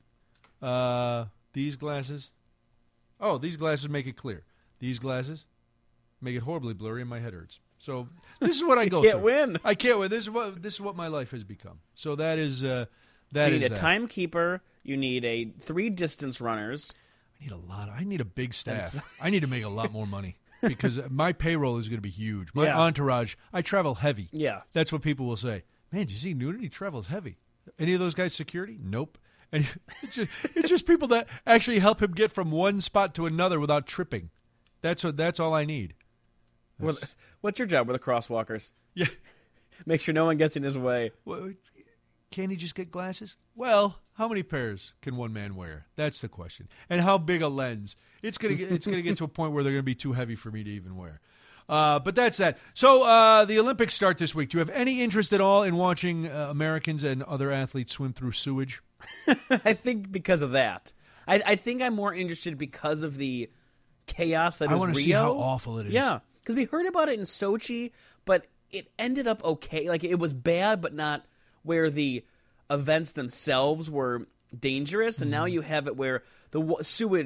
Uh, these glasses. Oh, these glasses make it clear. These glasses make it horribly blurry, and my head hurts. So this is what I go
can't
through.
win.
I can't win. This is what this is what my life has become. So that is uh, that
so you
is
need a
that.
timekeeper. You need a three distance runners.
I need a lot. Of, I need a big staff. I need to make a lot more money because my payroll is going to be huge. My
Yeah.
entourage. I travel heavy.
Yeah.
That's what people will say. Man, did you see Nudity travels heavy? Any of those guys security? Nope. And it's just, it's just people that actually help him get from one spot to another without tripping. That's what. That's all I need.
We're the- what's your job? We're the crosswalkers.
Yeah.
Make sure no one gets in his way.
Well, can he just get glasses? Well, how many pairs can one man wear? That's the question. And how big a lens? It's gonna get, it's gonna get to a point where they're gonna be too heavy for me to even wear. Uh, but that's that. So uh, the Olympics start this week. Do you have any interest at all in watching uh, Americans and other athletes swim through sewage?
I think because of that. I, I think I'm more interested because of the chaos that
I
is
wanna
Rio.
see how awful it is.
Yeah, because we heard about it in Sochi, but it ended up okay. Like, it was bad, but not where the events themselves were dangerous. And now you have it where the wa- sewage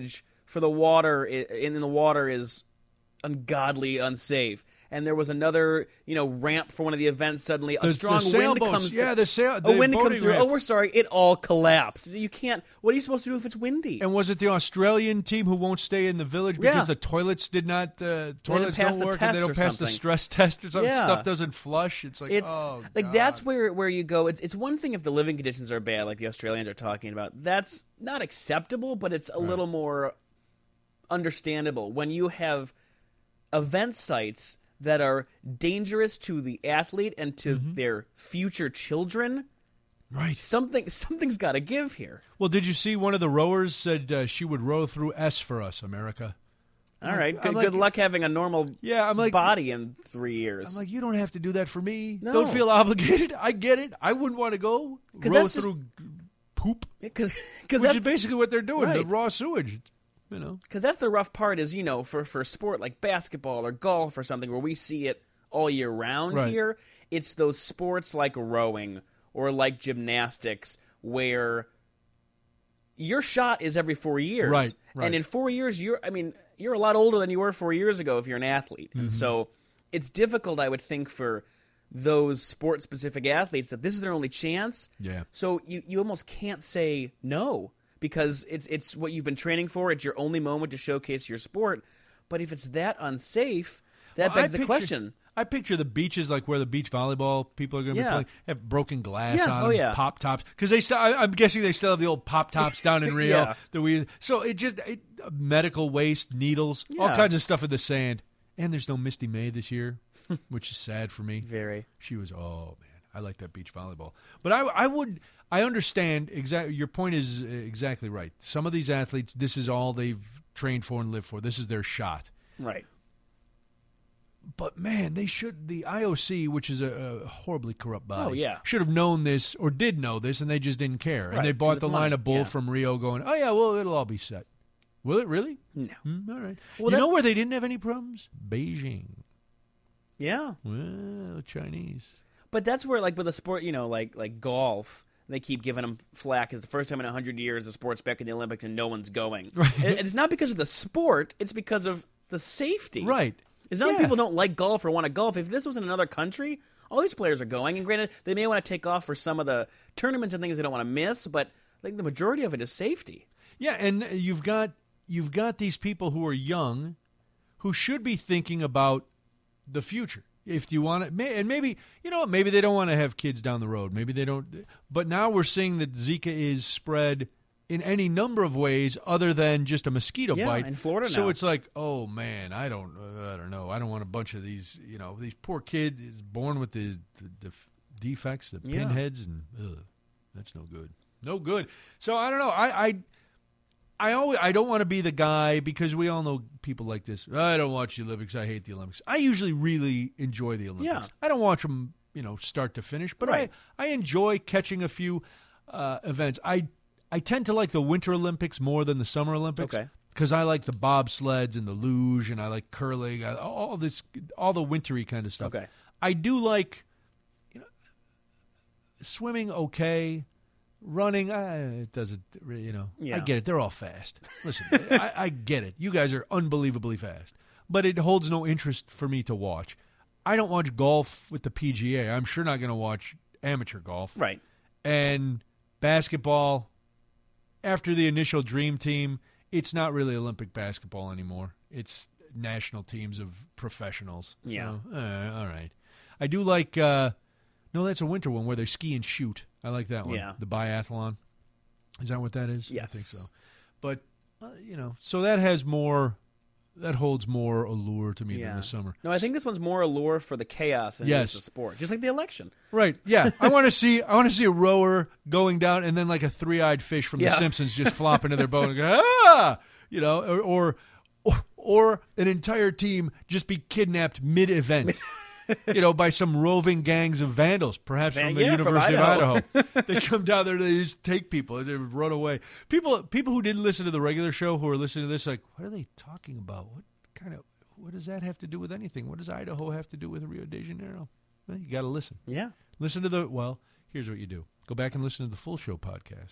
for the water i- in the water is ungodly unsafe. And there was another, you know, ramp for one of the events. Suddenly, a
The- the
strong wind
sailboats.
comes.
Yeah,
through.
the sail-
a
the
wind comes
boating
through.
ramp.
Oh, we're sorry. It all collapsed. You can't. What are you supposed to do if it's windy?
And was it the Australian team who won't stay in the village because
Yeah.
the toilets did not uh, toilets
pass
don't
the
work and they
test
don't
or
pass the
something.
stress test or something?
Yeah.
Stuff doesn't flush. It's like
It's
oh,
like
God.
that's where where you go. It's, it's one thing if the living conditions are bad, like the Australians are talking about. That's not acceptable, but it's a little more understandable when you have event sites that are dangerous to the athlete and to
Mm-hmm.
their future children.
right.
Something something's got to give here.
Well, did you see one of the rowers said uh, she would row through S for us, America?
All right,
I'm
good,
like-
good luck having a normal
Yeah, I'm like-
body in three years.
I'm like, you don't have to do that for me.
No.
Don't feel obligated. I get it. I wouldn't want to go
'Cause
row
that's just-
through poop,
Because
which
that's
is basically what they're doing. The
Right.
raw sewage. You know.
Because that's the rough part is, you know, for, for a sport like basketball or golf or something where we see it all year round
Right.
here, it's those sports like rowing or like gymnastics where your shot is every four years.
Right, right.
And in four years, you're, I mean, you're a lot older than you were four years ago if you're an athlete.
Mm-hmm.
And so it's difficult, I would think, for those sport-specific athletes that this is their only chance.
Yeah.
So you, you almost can't say no because it's it's what you've been training for. It's your only moment to showcase your sport. But if it's that unsafe, that
Well, I
begs the
picture-
question.
I picture the beaches like where the beach volleyball people are going to
Yeah.
be playing have broken glass
Yeah,
on
oh,
them,
yeah.
pop tops because they. Still, I, I'm guessing they still have the old pop tops down in Rio
Yeah.
that we. So it just it, medical waste, needles, all
Yeah.
kinds of stuff in the sand. And there's no Misty May this year, which is sad for me.
Very.
She was oh man, I like that beach volleyball. But I I would I understand exactly your point is uh, exactly right. Some of these athletes, this is all they've trained for and lived for. This is their shot.
Right.
But man, they should the I O C, which is a, a horribly corrupt body,
Oh, yeah.
should have known this or did know this, and they just didn't care.
Right,
And they
'cause
bought
it's
the
money,
line of bull
yeah.
from Rio, going, "Oh yeah, well it'll all be set." Will it really?
No.
Hmm, all right.
Well,
you
that-
know where they didn't have any problems? Beijing.
Yeah.
Well, Chinese.
But that's where, like, with a sport, you know, like like golf, they keep giving them flack. It's the first time in a hundred years the sport's back in the Olympics and no one's going.
Right.
And it's not because of the sport; it's because of the safety.
Right.
It's not
Yeah.
that people don't like golf or want to golf. If this was in another country, all these players are going. And granted, they may want to take off for some of the tournaments and things they don't want to miss, but I think the majority of it is safety.
Yeah, and you've got you've got these people who are young, who should be thinking about the future. If you want to, and maybe you know, what, maybe they don't want to have kids down the road. Maybe they don't. But now we're seeing that Zika is spread in any number of ways other than just a mosquito
Yeah,
bite
in Florida
So
now.
it's like, oh man, I don't, uh, I don't know. I don't want a bunch of these. You know, these poor kid is born with the the, the defects, the
Yeah.
pinheads, and ugh, that's no good. No good. So I don't know. I. I I always I don't want to be the guy because we all know people like this. I don't watch the Olympics. I hate the Olympics. I usually really enjoy the Olympics.
Yeah.
I don't watch them, you know, start to finish, but
Right.
I I enjoy catching a few uh, events. I I tend to like the Winter Olympics more than the Summer Olympics.
Okay.
Because I like the bobsleds and the luge, and I like curling, I, all this, all the wintry kind of stuff.
Okay.
I do like, you know, swimming. Okay. Running, uh, it doesn't, really, you know.
Yeah.
I get it. They're all fast. Listen, I, I get it. You guys are unbelievably fast. But it holds no interest for me to watch. I don't watch golf with the P G A. I'm sure not going to watch amateur golf.
Right.
And basketball, after the initial dream team, it's not really Olympic basketball anymore. It's national teams of professionals.
Yeah.
So, uh, all right. I do like, uh, no, that's a winter one where they ski and shoot. I like that one.
Yeah.
The biathlon. Is that what that is?
Yes.
I think so. But, uh, you know, so that has more, that holds more allure to me
Yeah.
than the summer.
No, I think this one's more allure for the chaos than it
Yes.
is the sport. Just like the election.
Right. Yeah. I want to see. I want to see a rower going down, and then like a three-eyed fish from
Yeah.
The Simpsons just flop into their boat and go ah, you know, or or or, or an entire team just be kidnapped mid-event. You know, by some roving gangs of vandals, perhaps
Van-
from the
yeah, from
University
Idaho.
of Idaho. They come down there, they just take people, they run away. People, people who didn't listen to the regular show, who are listening to this, like, what are they talking about? What kind of, what does that have to do with anything? What does Idaho have to do with Rio de Janeiro? Well, you got to listen.
Yeah.
Listen to the, well, here's what you do. Go back and listen to the full show podcast.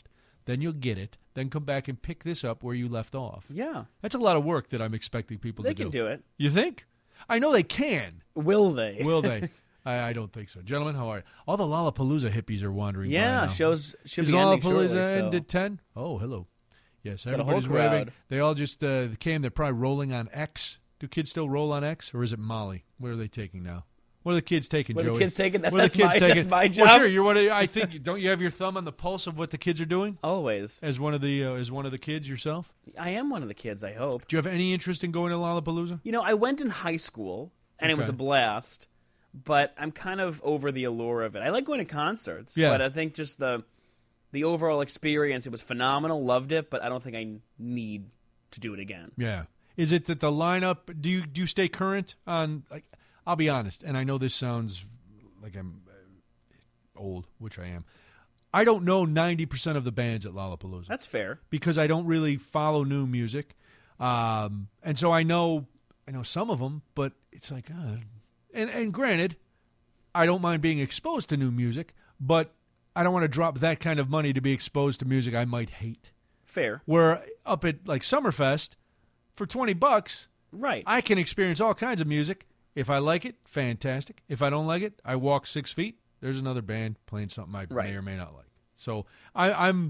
then you'll get it, then come back and pick this up where you left off.
Yeah.
That's a lot of work that I'm expecting people
They
to do.
can do it.
You think? I know they can.
Will they?
Will they? I, I don't think so. Gentlemen, how are you? All the Lollapalooza hippies are wandering by
Yeah,
now.
shows should
Is
be ending
Lollapalooza
shortly. So.
end at ten? Oh, hello. Yes,
Got a
everybody's
whole
waving.
crowd.
They all just uh, came. They're probably rolling on X. Do kids still roll on X, or is it Molly? What are they taking now? What are the kids taking,
What are
Joey?
the kids taking? That,
What are
that's,
the kids
my,
taking?
that's my job.
Well, sure. You're one of. I think don't you have your thumb on the pulse of what the kids are doing
Always.
as one of the uh, as one of the kids yourself?
I am one of the kids, I hope.
Do you have any interest in going to Lollapalooza?
You know, I went in high school, and it was a
Okay.
blast, but I'm kind of over the allure of it. I like going to concerts,
Yeah.
but I think just the the overall experience, it was phenomenal, loved it, but I don't think I need to do it again.
Yeah. Is it that the lineup? Do you do you stay current on? Like, I'll be honest, and I know this sounds like I'm uh, old, which I am. I don't know ninety percent of the bands at Lollapalooza
That's fair.
because I don't really follow new music, um, and so I know I know some of them, but it's like, uh, and and granted, I don't mind being exposed to new music, but I don't want to drop that kind of money to be exposed to music I might hate.
Fair.
Where up at like Summerfest, for twenty bucks,
Right.
I can experience all kinds of music. If I like it, fantastic. If I don't like it, I walk six feet. There's another band playing something I
Right.
may or may not like. So I, I'm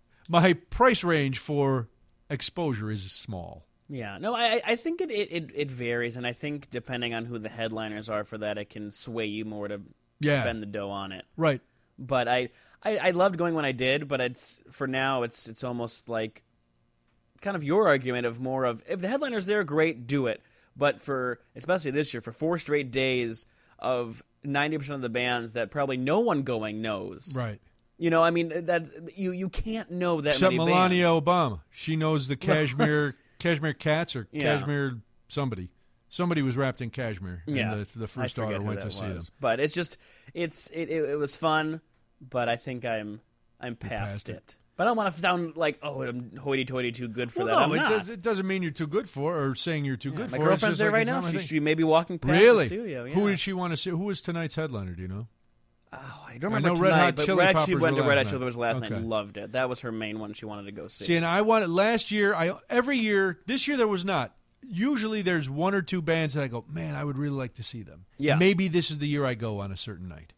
my price range for exposure is small.
Yeah, no, I I think it, it, it varies, and I think depending on who the headliners are for that, it can sway you more to
Yeah.
spend the dough on it.
Right.
But I, I I loved going when I did, but it's for now it's it's almost like kind of your argument of more of if the headliner's there, great, do it. But for especially this year, for four straight days of ninety percent of the bands that probably no one going knows.
Right.
You know, I mean that you you can't know that
Except
many
Melania
bands.
Obama. She knows the cashmere cashmere cats or
Yeah.
cashmere somebody. Somebody was wrapped in cashmere.
Yeah,
And the, the
I
first
forget
daughter
who
went
that
to see them.
was. But it's just it's it, it, it was fun, but I think I'm I'm past,
past
it.
it.
But I don't want to sound like oh I'm hoity-toity too good for
Well,
that.
no,
I'm
it,
not.
does, it doesn't mean you're too good for or saying you're too
Yeah,
good
my
for it. It's
girlfriend's
just
there
like,
right
it's
now.
not my
She
thing.
should be maybe walking past
Really?
the studio. Yeah.
Who did she want to see? Who was tonight's headliner? Do you know?
Oh, I don't remember
know Red
tonight,
Hot
but
Chili
we actually
Poppers
went
were
to Red
last
Hot
night.
Chili Peppers last night
Okay.
and loved it. That was her main one she wanted to go see.
See, and I wanted last year. I every year. This year there was not. Usually there's one or two bands that I go, man, I would really like to see them.
Yeah.
Maybe this is the year I go on a certain night.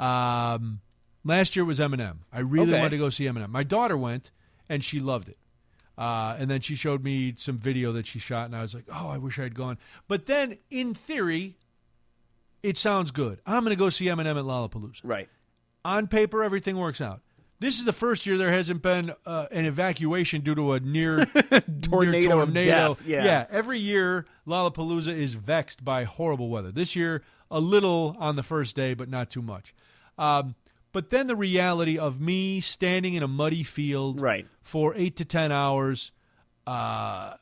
Um, last year was Eminem. I really
Okay.
wanted to go see Eminem. My daughter went, and she loved it. Uh, and then she showed me some video that she shot, and I was like, oh, I wish I had gone. But then, in theory, it sounds good. I'm going to go see Eminem at Lollapalooza.
Right.
On paper, everything works out. This is the first year there hasn't been uh, an evacuation due to a near
Tornado
near
of
tornado.
death, yeah.
Every year, Lollapalooza is vexed by horrible weather. This year, a little on the first day, but not too much. Um, but then the reality of me standing in a muddy field
Right.
for eight to ten hours uh,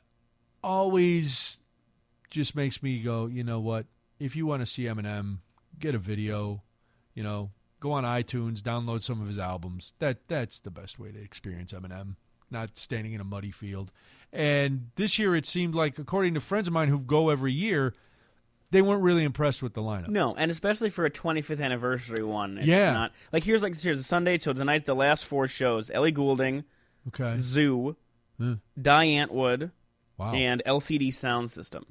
always just makes me go, you know what? If you want to see Eminem, get a video, you know, go on iTunes, download some of his albums. That That's the best way to experience Eminem, not standing in a muddy field. And this year it seemed like, according to friends of mine who go every year, they weren't really impressed with the lineup.
No, and especially for a twenty-fifth anniversary one, it's
Yeah.
not like here's like here's Sunday till tonight. The last four shows: Ellie Goulding,
Okay.
Zoo,
Hmm.
Die Antwood,
Wow.
and L C D Sound System.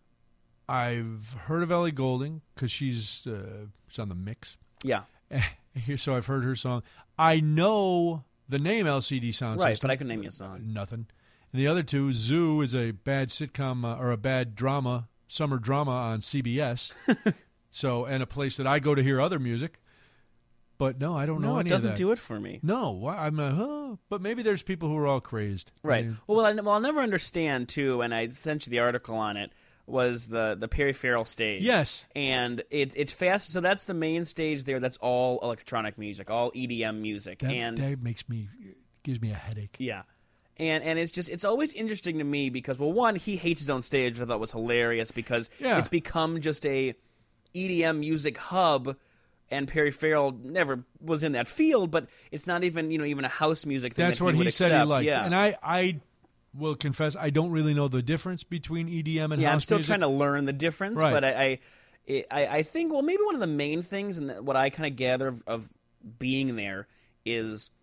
I've heard of Ellie Goulding because she's, uh, she's on the mix.
Yeah,
Here, so I've heard her song. I know the name L C D Sound
right.
System.
But I couldn't name you a song.
Nothing. And the other two, Zoo is a bad sitcom uh, or a bad drama, summer drama on C B S. So, and a place that I go to hear other music. But no, I don't know
No, it
any
doesn't
of that.
do it for me.
No, why- I'm uh, huh, but maybe there's people who are all crazed. I
Right.
mean,
Well, I, well, I'll never understand too, and I sent you the article on it. Was the the Perry Farrell stage?
Yes.
and it, it's fast. So that's the main stage there. That's all electronic music, all E D M music,
that,
and
that makes me gives me a headache.
yeah, and and it's just it's always interesting to me because well, one he hates his own stage, which I thought was hilarious because
Yeah.
it's become just a E D M music hub. And Perry Farrell never was in that field, but it's not even you know even a house music thing.
That's
that
what
he,
he
would
said he
accept.
liked.
Yeah.
And I, I will confess, I don't really know the difference between E D M and
Yeah,
house
I'm still
music.
trying to learn the difference,
Right.
but I, I, I, I think well, maybe one of the main things and what I kind of gather of, of being there is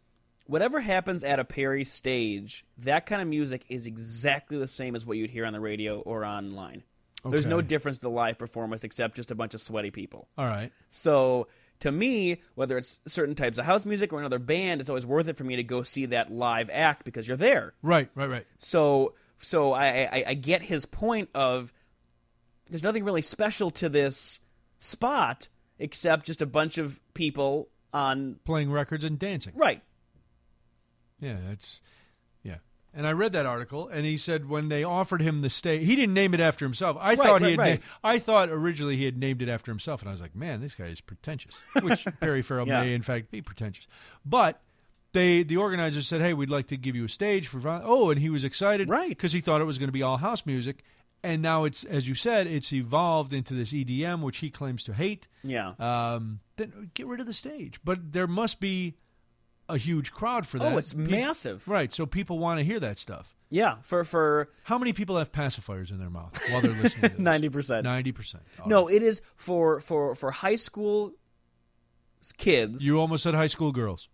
whatever happens at a Perry stage, that kind of music is exactly the same as what you'd hear on the radio or online. Okay. There's no difference to the live performance except just a bunch of sweaty people.
All right.
So to me, whether it's certain types of house music or another band, it's always worth it for me to go see that live act because you're there.
Right, right, right.
So so I, I, I get his point of there's nothing really special to this spot except just a bunch of people on...
playing records and dancing.
Right.
Yeah, that's... Yeah. And I read that article, and he said when they offered him the stage... He didn't name it after himself. I
right,
thought he
right,
had.
right.
Na- I thought originally he had named it after himself, and I was like, man, this guy is pretentious. Which Perry Farrell
yeah.
may, in fact, be pretentious. But... They, the organizers said, hey, we'd like to give you a stage for... Oh, and he was excited.
Right.
Because he thought it was going to be all house music. And now it's, as you said, it's evolved into this E D M, which he claims to hate.
Yeah.
Um, then get rid of the stage. But there must be a huge crowd for that.
Oh, it's
Pe-
massive.
Right, so people want to hear that stuff.
Yeah, for... for
How many people have pacifiers in their mouth while they're listening to this?
ninety percent.
ninety percent. All
no,
right.
it is for, for, for high school kids.
You almost said high school girls.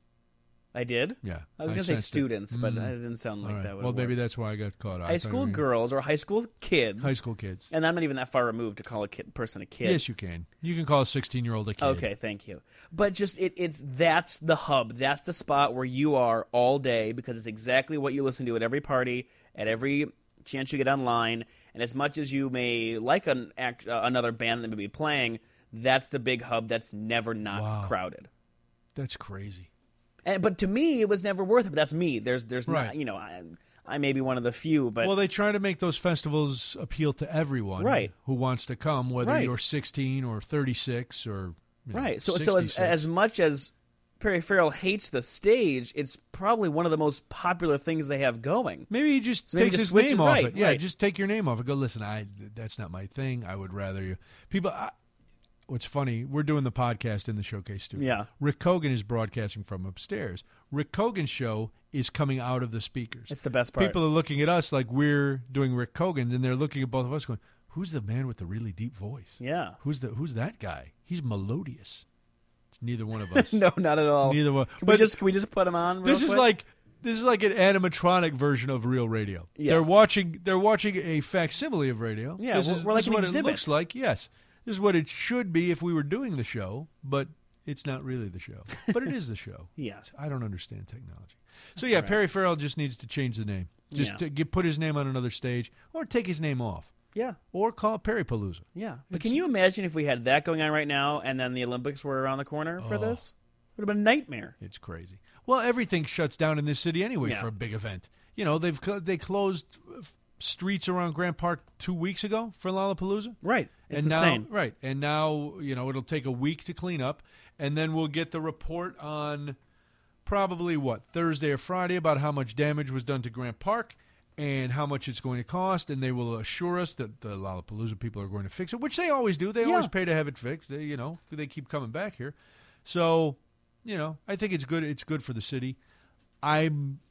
I did?
Yeah.
I was going to say
sensed it.
students, but
Mm.
it didn't sound like
All right.
that would
Well,
work.
maybe that's why I got caught. I
High
thought
school
you were-
girls or high school kids.
High school kids.
And I'm not even that far removed to call a kid, person a kid.
Yes, you can. You can call a sixteen-year-old a kid.
Okay, thank you. But just it, it's that's the hub. That's the spot where you are all day because it's exactly what you listen to at every party, at every chance you get online. And as much as you may like an act, uh, another band that may be playing, that's the big hub that's never not
Wow.
crowded.
That's crazy.
And, but to me, it was never worth it. But that's me. There's, there's
Right.
not, you know, I, I may be one of the few, but
Well, they try to make those festivals appeal to everyone
Right.
who wants to come, whether
Right.
you're sixteen or thirty-six or you know,
right. So, so as
sixty-six.
as much as Perry Farrell hates the stage, it's probably one of the most popular things they have going.
Maybe he just
So maybe
takes
just
his
switch
name
it,
off
right,
it. Yeah,
right.
just take your name off it. Go, listen, I that's not my thing. I would rather you. People, I, what's funny, we're doing the podcast in the Showcase studio.
Yeah.
Rick Kogan is broadcasting from upstairs. Rick Kogan's show is coming out of the speakers.
It's the best part.
People are looking at us like we're doing Rick Kogan, and they're looking at both of us going, who's the man with the really deep voice?
Yeah.
Who's the Who's that guy? He's melodious. It's neither one of us.
No, not at all.
Neither one.
Can
But
we just can we just put him on? Real
this is
quick?
like this is like an animatronic version of real radio.
Yes.
They're watching they're watching a facsimile of radio.
Yeah,
this
we're-
is,
we're like
this is
an
what
exhibit.
it looks like. Yes, this is what it should be if we were doing the show, but it's not really the show. But it is the show.
Yeah.
I don't understand technology. So
That's
yeah,
all right.
Perry Farrell just needs to change the name. Just
Yeah.
to get, put his name on another stage, or take his name off,
Yeah,
or call it Perry Palooza.
yeah. But
It's-
can you imagine if we had that going on right now, and then the Olympics were around the corner for
Oh.
this? Would have been a nightmare.
It's crazy. Well, everything shuts down in this city anyway
Yeah.
for a big event. You know, they've cl- they closed uh, streets around Grant Park two weeks ago for Lollapalooza.
Right. It's
and
insane.
now, right, and now you know it'll take a week to clean up, and then we'll get the report on probably what Thursday or Friday about how much damage was done to Grant Park and how much it's going to cost, and they will assure us that the Lollapalooza people are going to fix it, which they always do. They
Yeah.
always pay to have it fixed. They, you know, they keep coming back here, so you know, I think it's good. It's good for the city. I'm,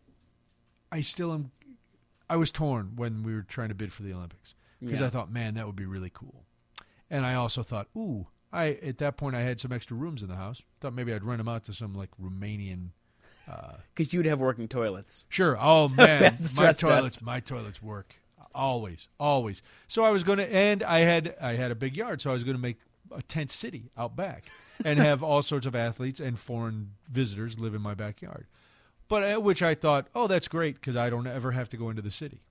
I still am. I was torn when we were trying to bid for the Olympics because
Yeah.
I thought, man, that would be really cool. And I also thought, ooh, I at that point I had some extra rooms in the house. Thought maybe I'd rent them out to some like Romanian.
Because you'd have working toilets.
Sure. Oh man,
That's the
my
stress
toilets,
test.
my toilets work always, always. So I was going to, and I had I had a big yard, so I was going to make a tent city out back and have all sorts of athletes and foreign visitors live in my backyard. But at which I thought, oh, that's great because I don't ever have to go into the city.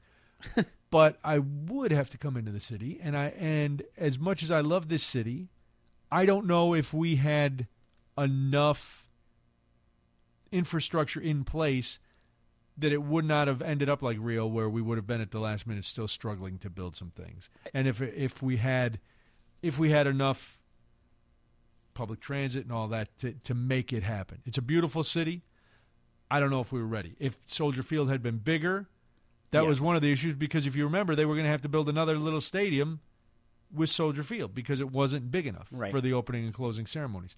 But I would have to come into the city, and I and as much as I love this city, I don't know if we had enough infrastructure in place that it would not have ended up like Rio, where we would have been at the last minute still struggling to build some things. And if if we had if we had enough public transit and all that to, to make it happen. It's a beautiful city. I don't know if we were ready. If Soldier Field had been bigger, that was
Yes.
one of the issues, because if you remember, they were going to have to build another little stadium with Soldier Field because it wasn't big enough
Right.
for the opening and closing ceremonies.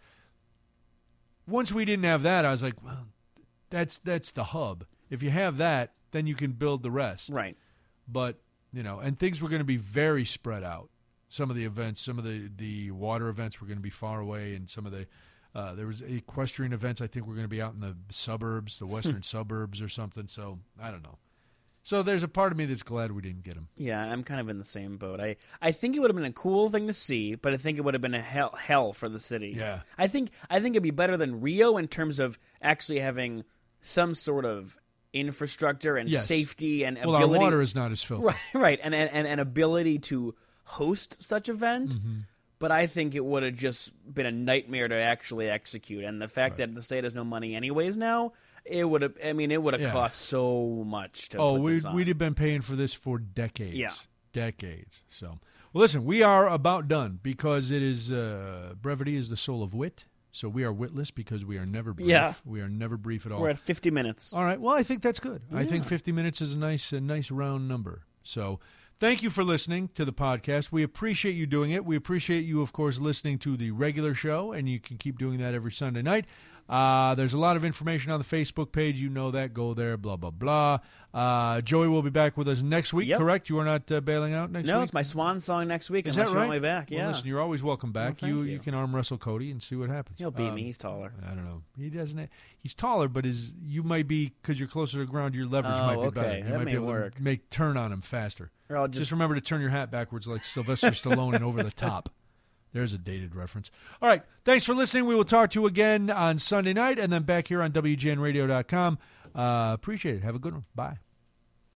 Once we didn't have that, I was like, well, that's that's the hub. If you have that, then you can build the rest.
Right.
But, you know, and things were going to be very spread out. Some of the events, some of the, the water events were going to be far away, and some of the Uh, there was equestrian events. I think we're going to be out in the suburbs, the western suburbs or something. So I don't know. So there's a part of me that's glad we didn't get him.
Yeah, I'm kind of in the same boat. I, I think it would have been a cool thing to see, but I think it would have been a hell, hell for the city.
Yeah.
I think I think it'd be better than Rio in terms of actually having some sort of infrastructure and
Yes.
safety and
Well,
ability.
our water is not as filthy.
Right, right, and and, and an ability to host such event.
Mm-hmm.
But I think it would have just been a nightmare to actually execute. And the fact right. that the state has no money anyways now, it would have. I mean, it would have
yeah.
cost so much to.
Oh,
put
we'd
this on.
we'd have been paying for this for decades.
Yeah.
Decades. So, well, listen, we are about done because it is uh, brevity is the soul of wit. So we are witless because we are never brief.
Yeah.
We are never brief at all.
We're at fifty minutes.
All right. Well, I think that's good.
Yeah.
I think fifty minutes is a nice, a nice round number. So, thank you for listening to the podcast. We appreciate you doing it. We appreciate you, of course, listening to the regular show, and you can keep doing that every Sunday night. Uh, there's a lot of information on the Facebook page. You know that. Go there, blah, blah, blah. Uh, Joey will be back with us next week,
Yep.
correct? You are not uh, bailing out next
no,
week?
it's my swan song next week.
Is
unless
that
you
right?
want me back.
Well,
Yeah.
listen, you're always welcome back.
Well,
you,
thank
you
you.
can arm wrestle Cody and see what happens.
He'll beat
Um,
me. He's taller.
I don't know. He doesn't. He's taller, but his you might be because you're closer to the ground. Your leverage
Oh,
might be
okay.
better. You
That
might
may
be able
work.
to make turn on him faster.
Or I'll
Just,
just,
remember to turn your hat backwards like Sylvester Stallone and over the top. There's a dated reference. All right. Thanks for listening. We will talk to you again on Sunday night and then back here on W G N radio dot com. Uh, appreciate it. Have a good one. Bye.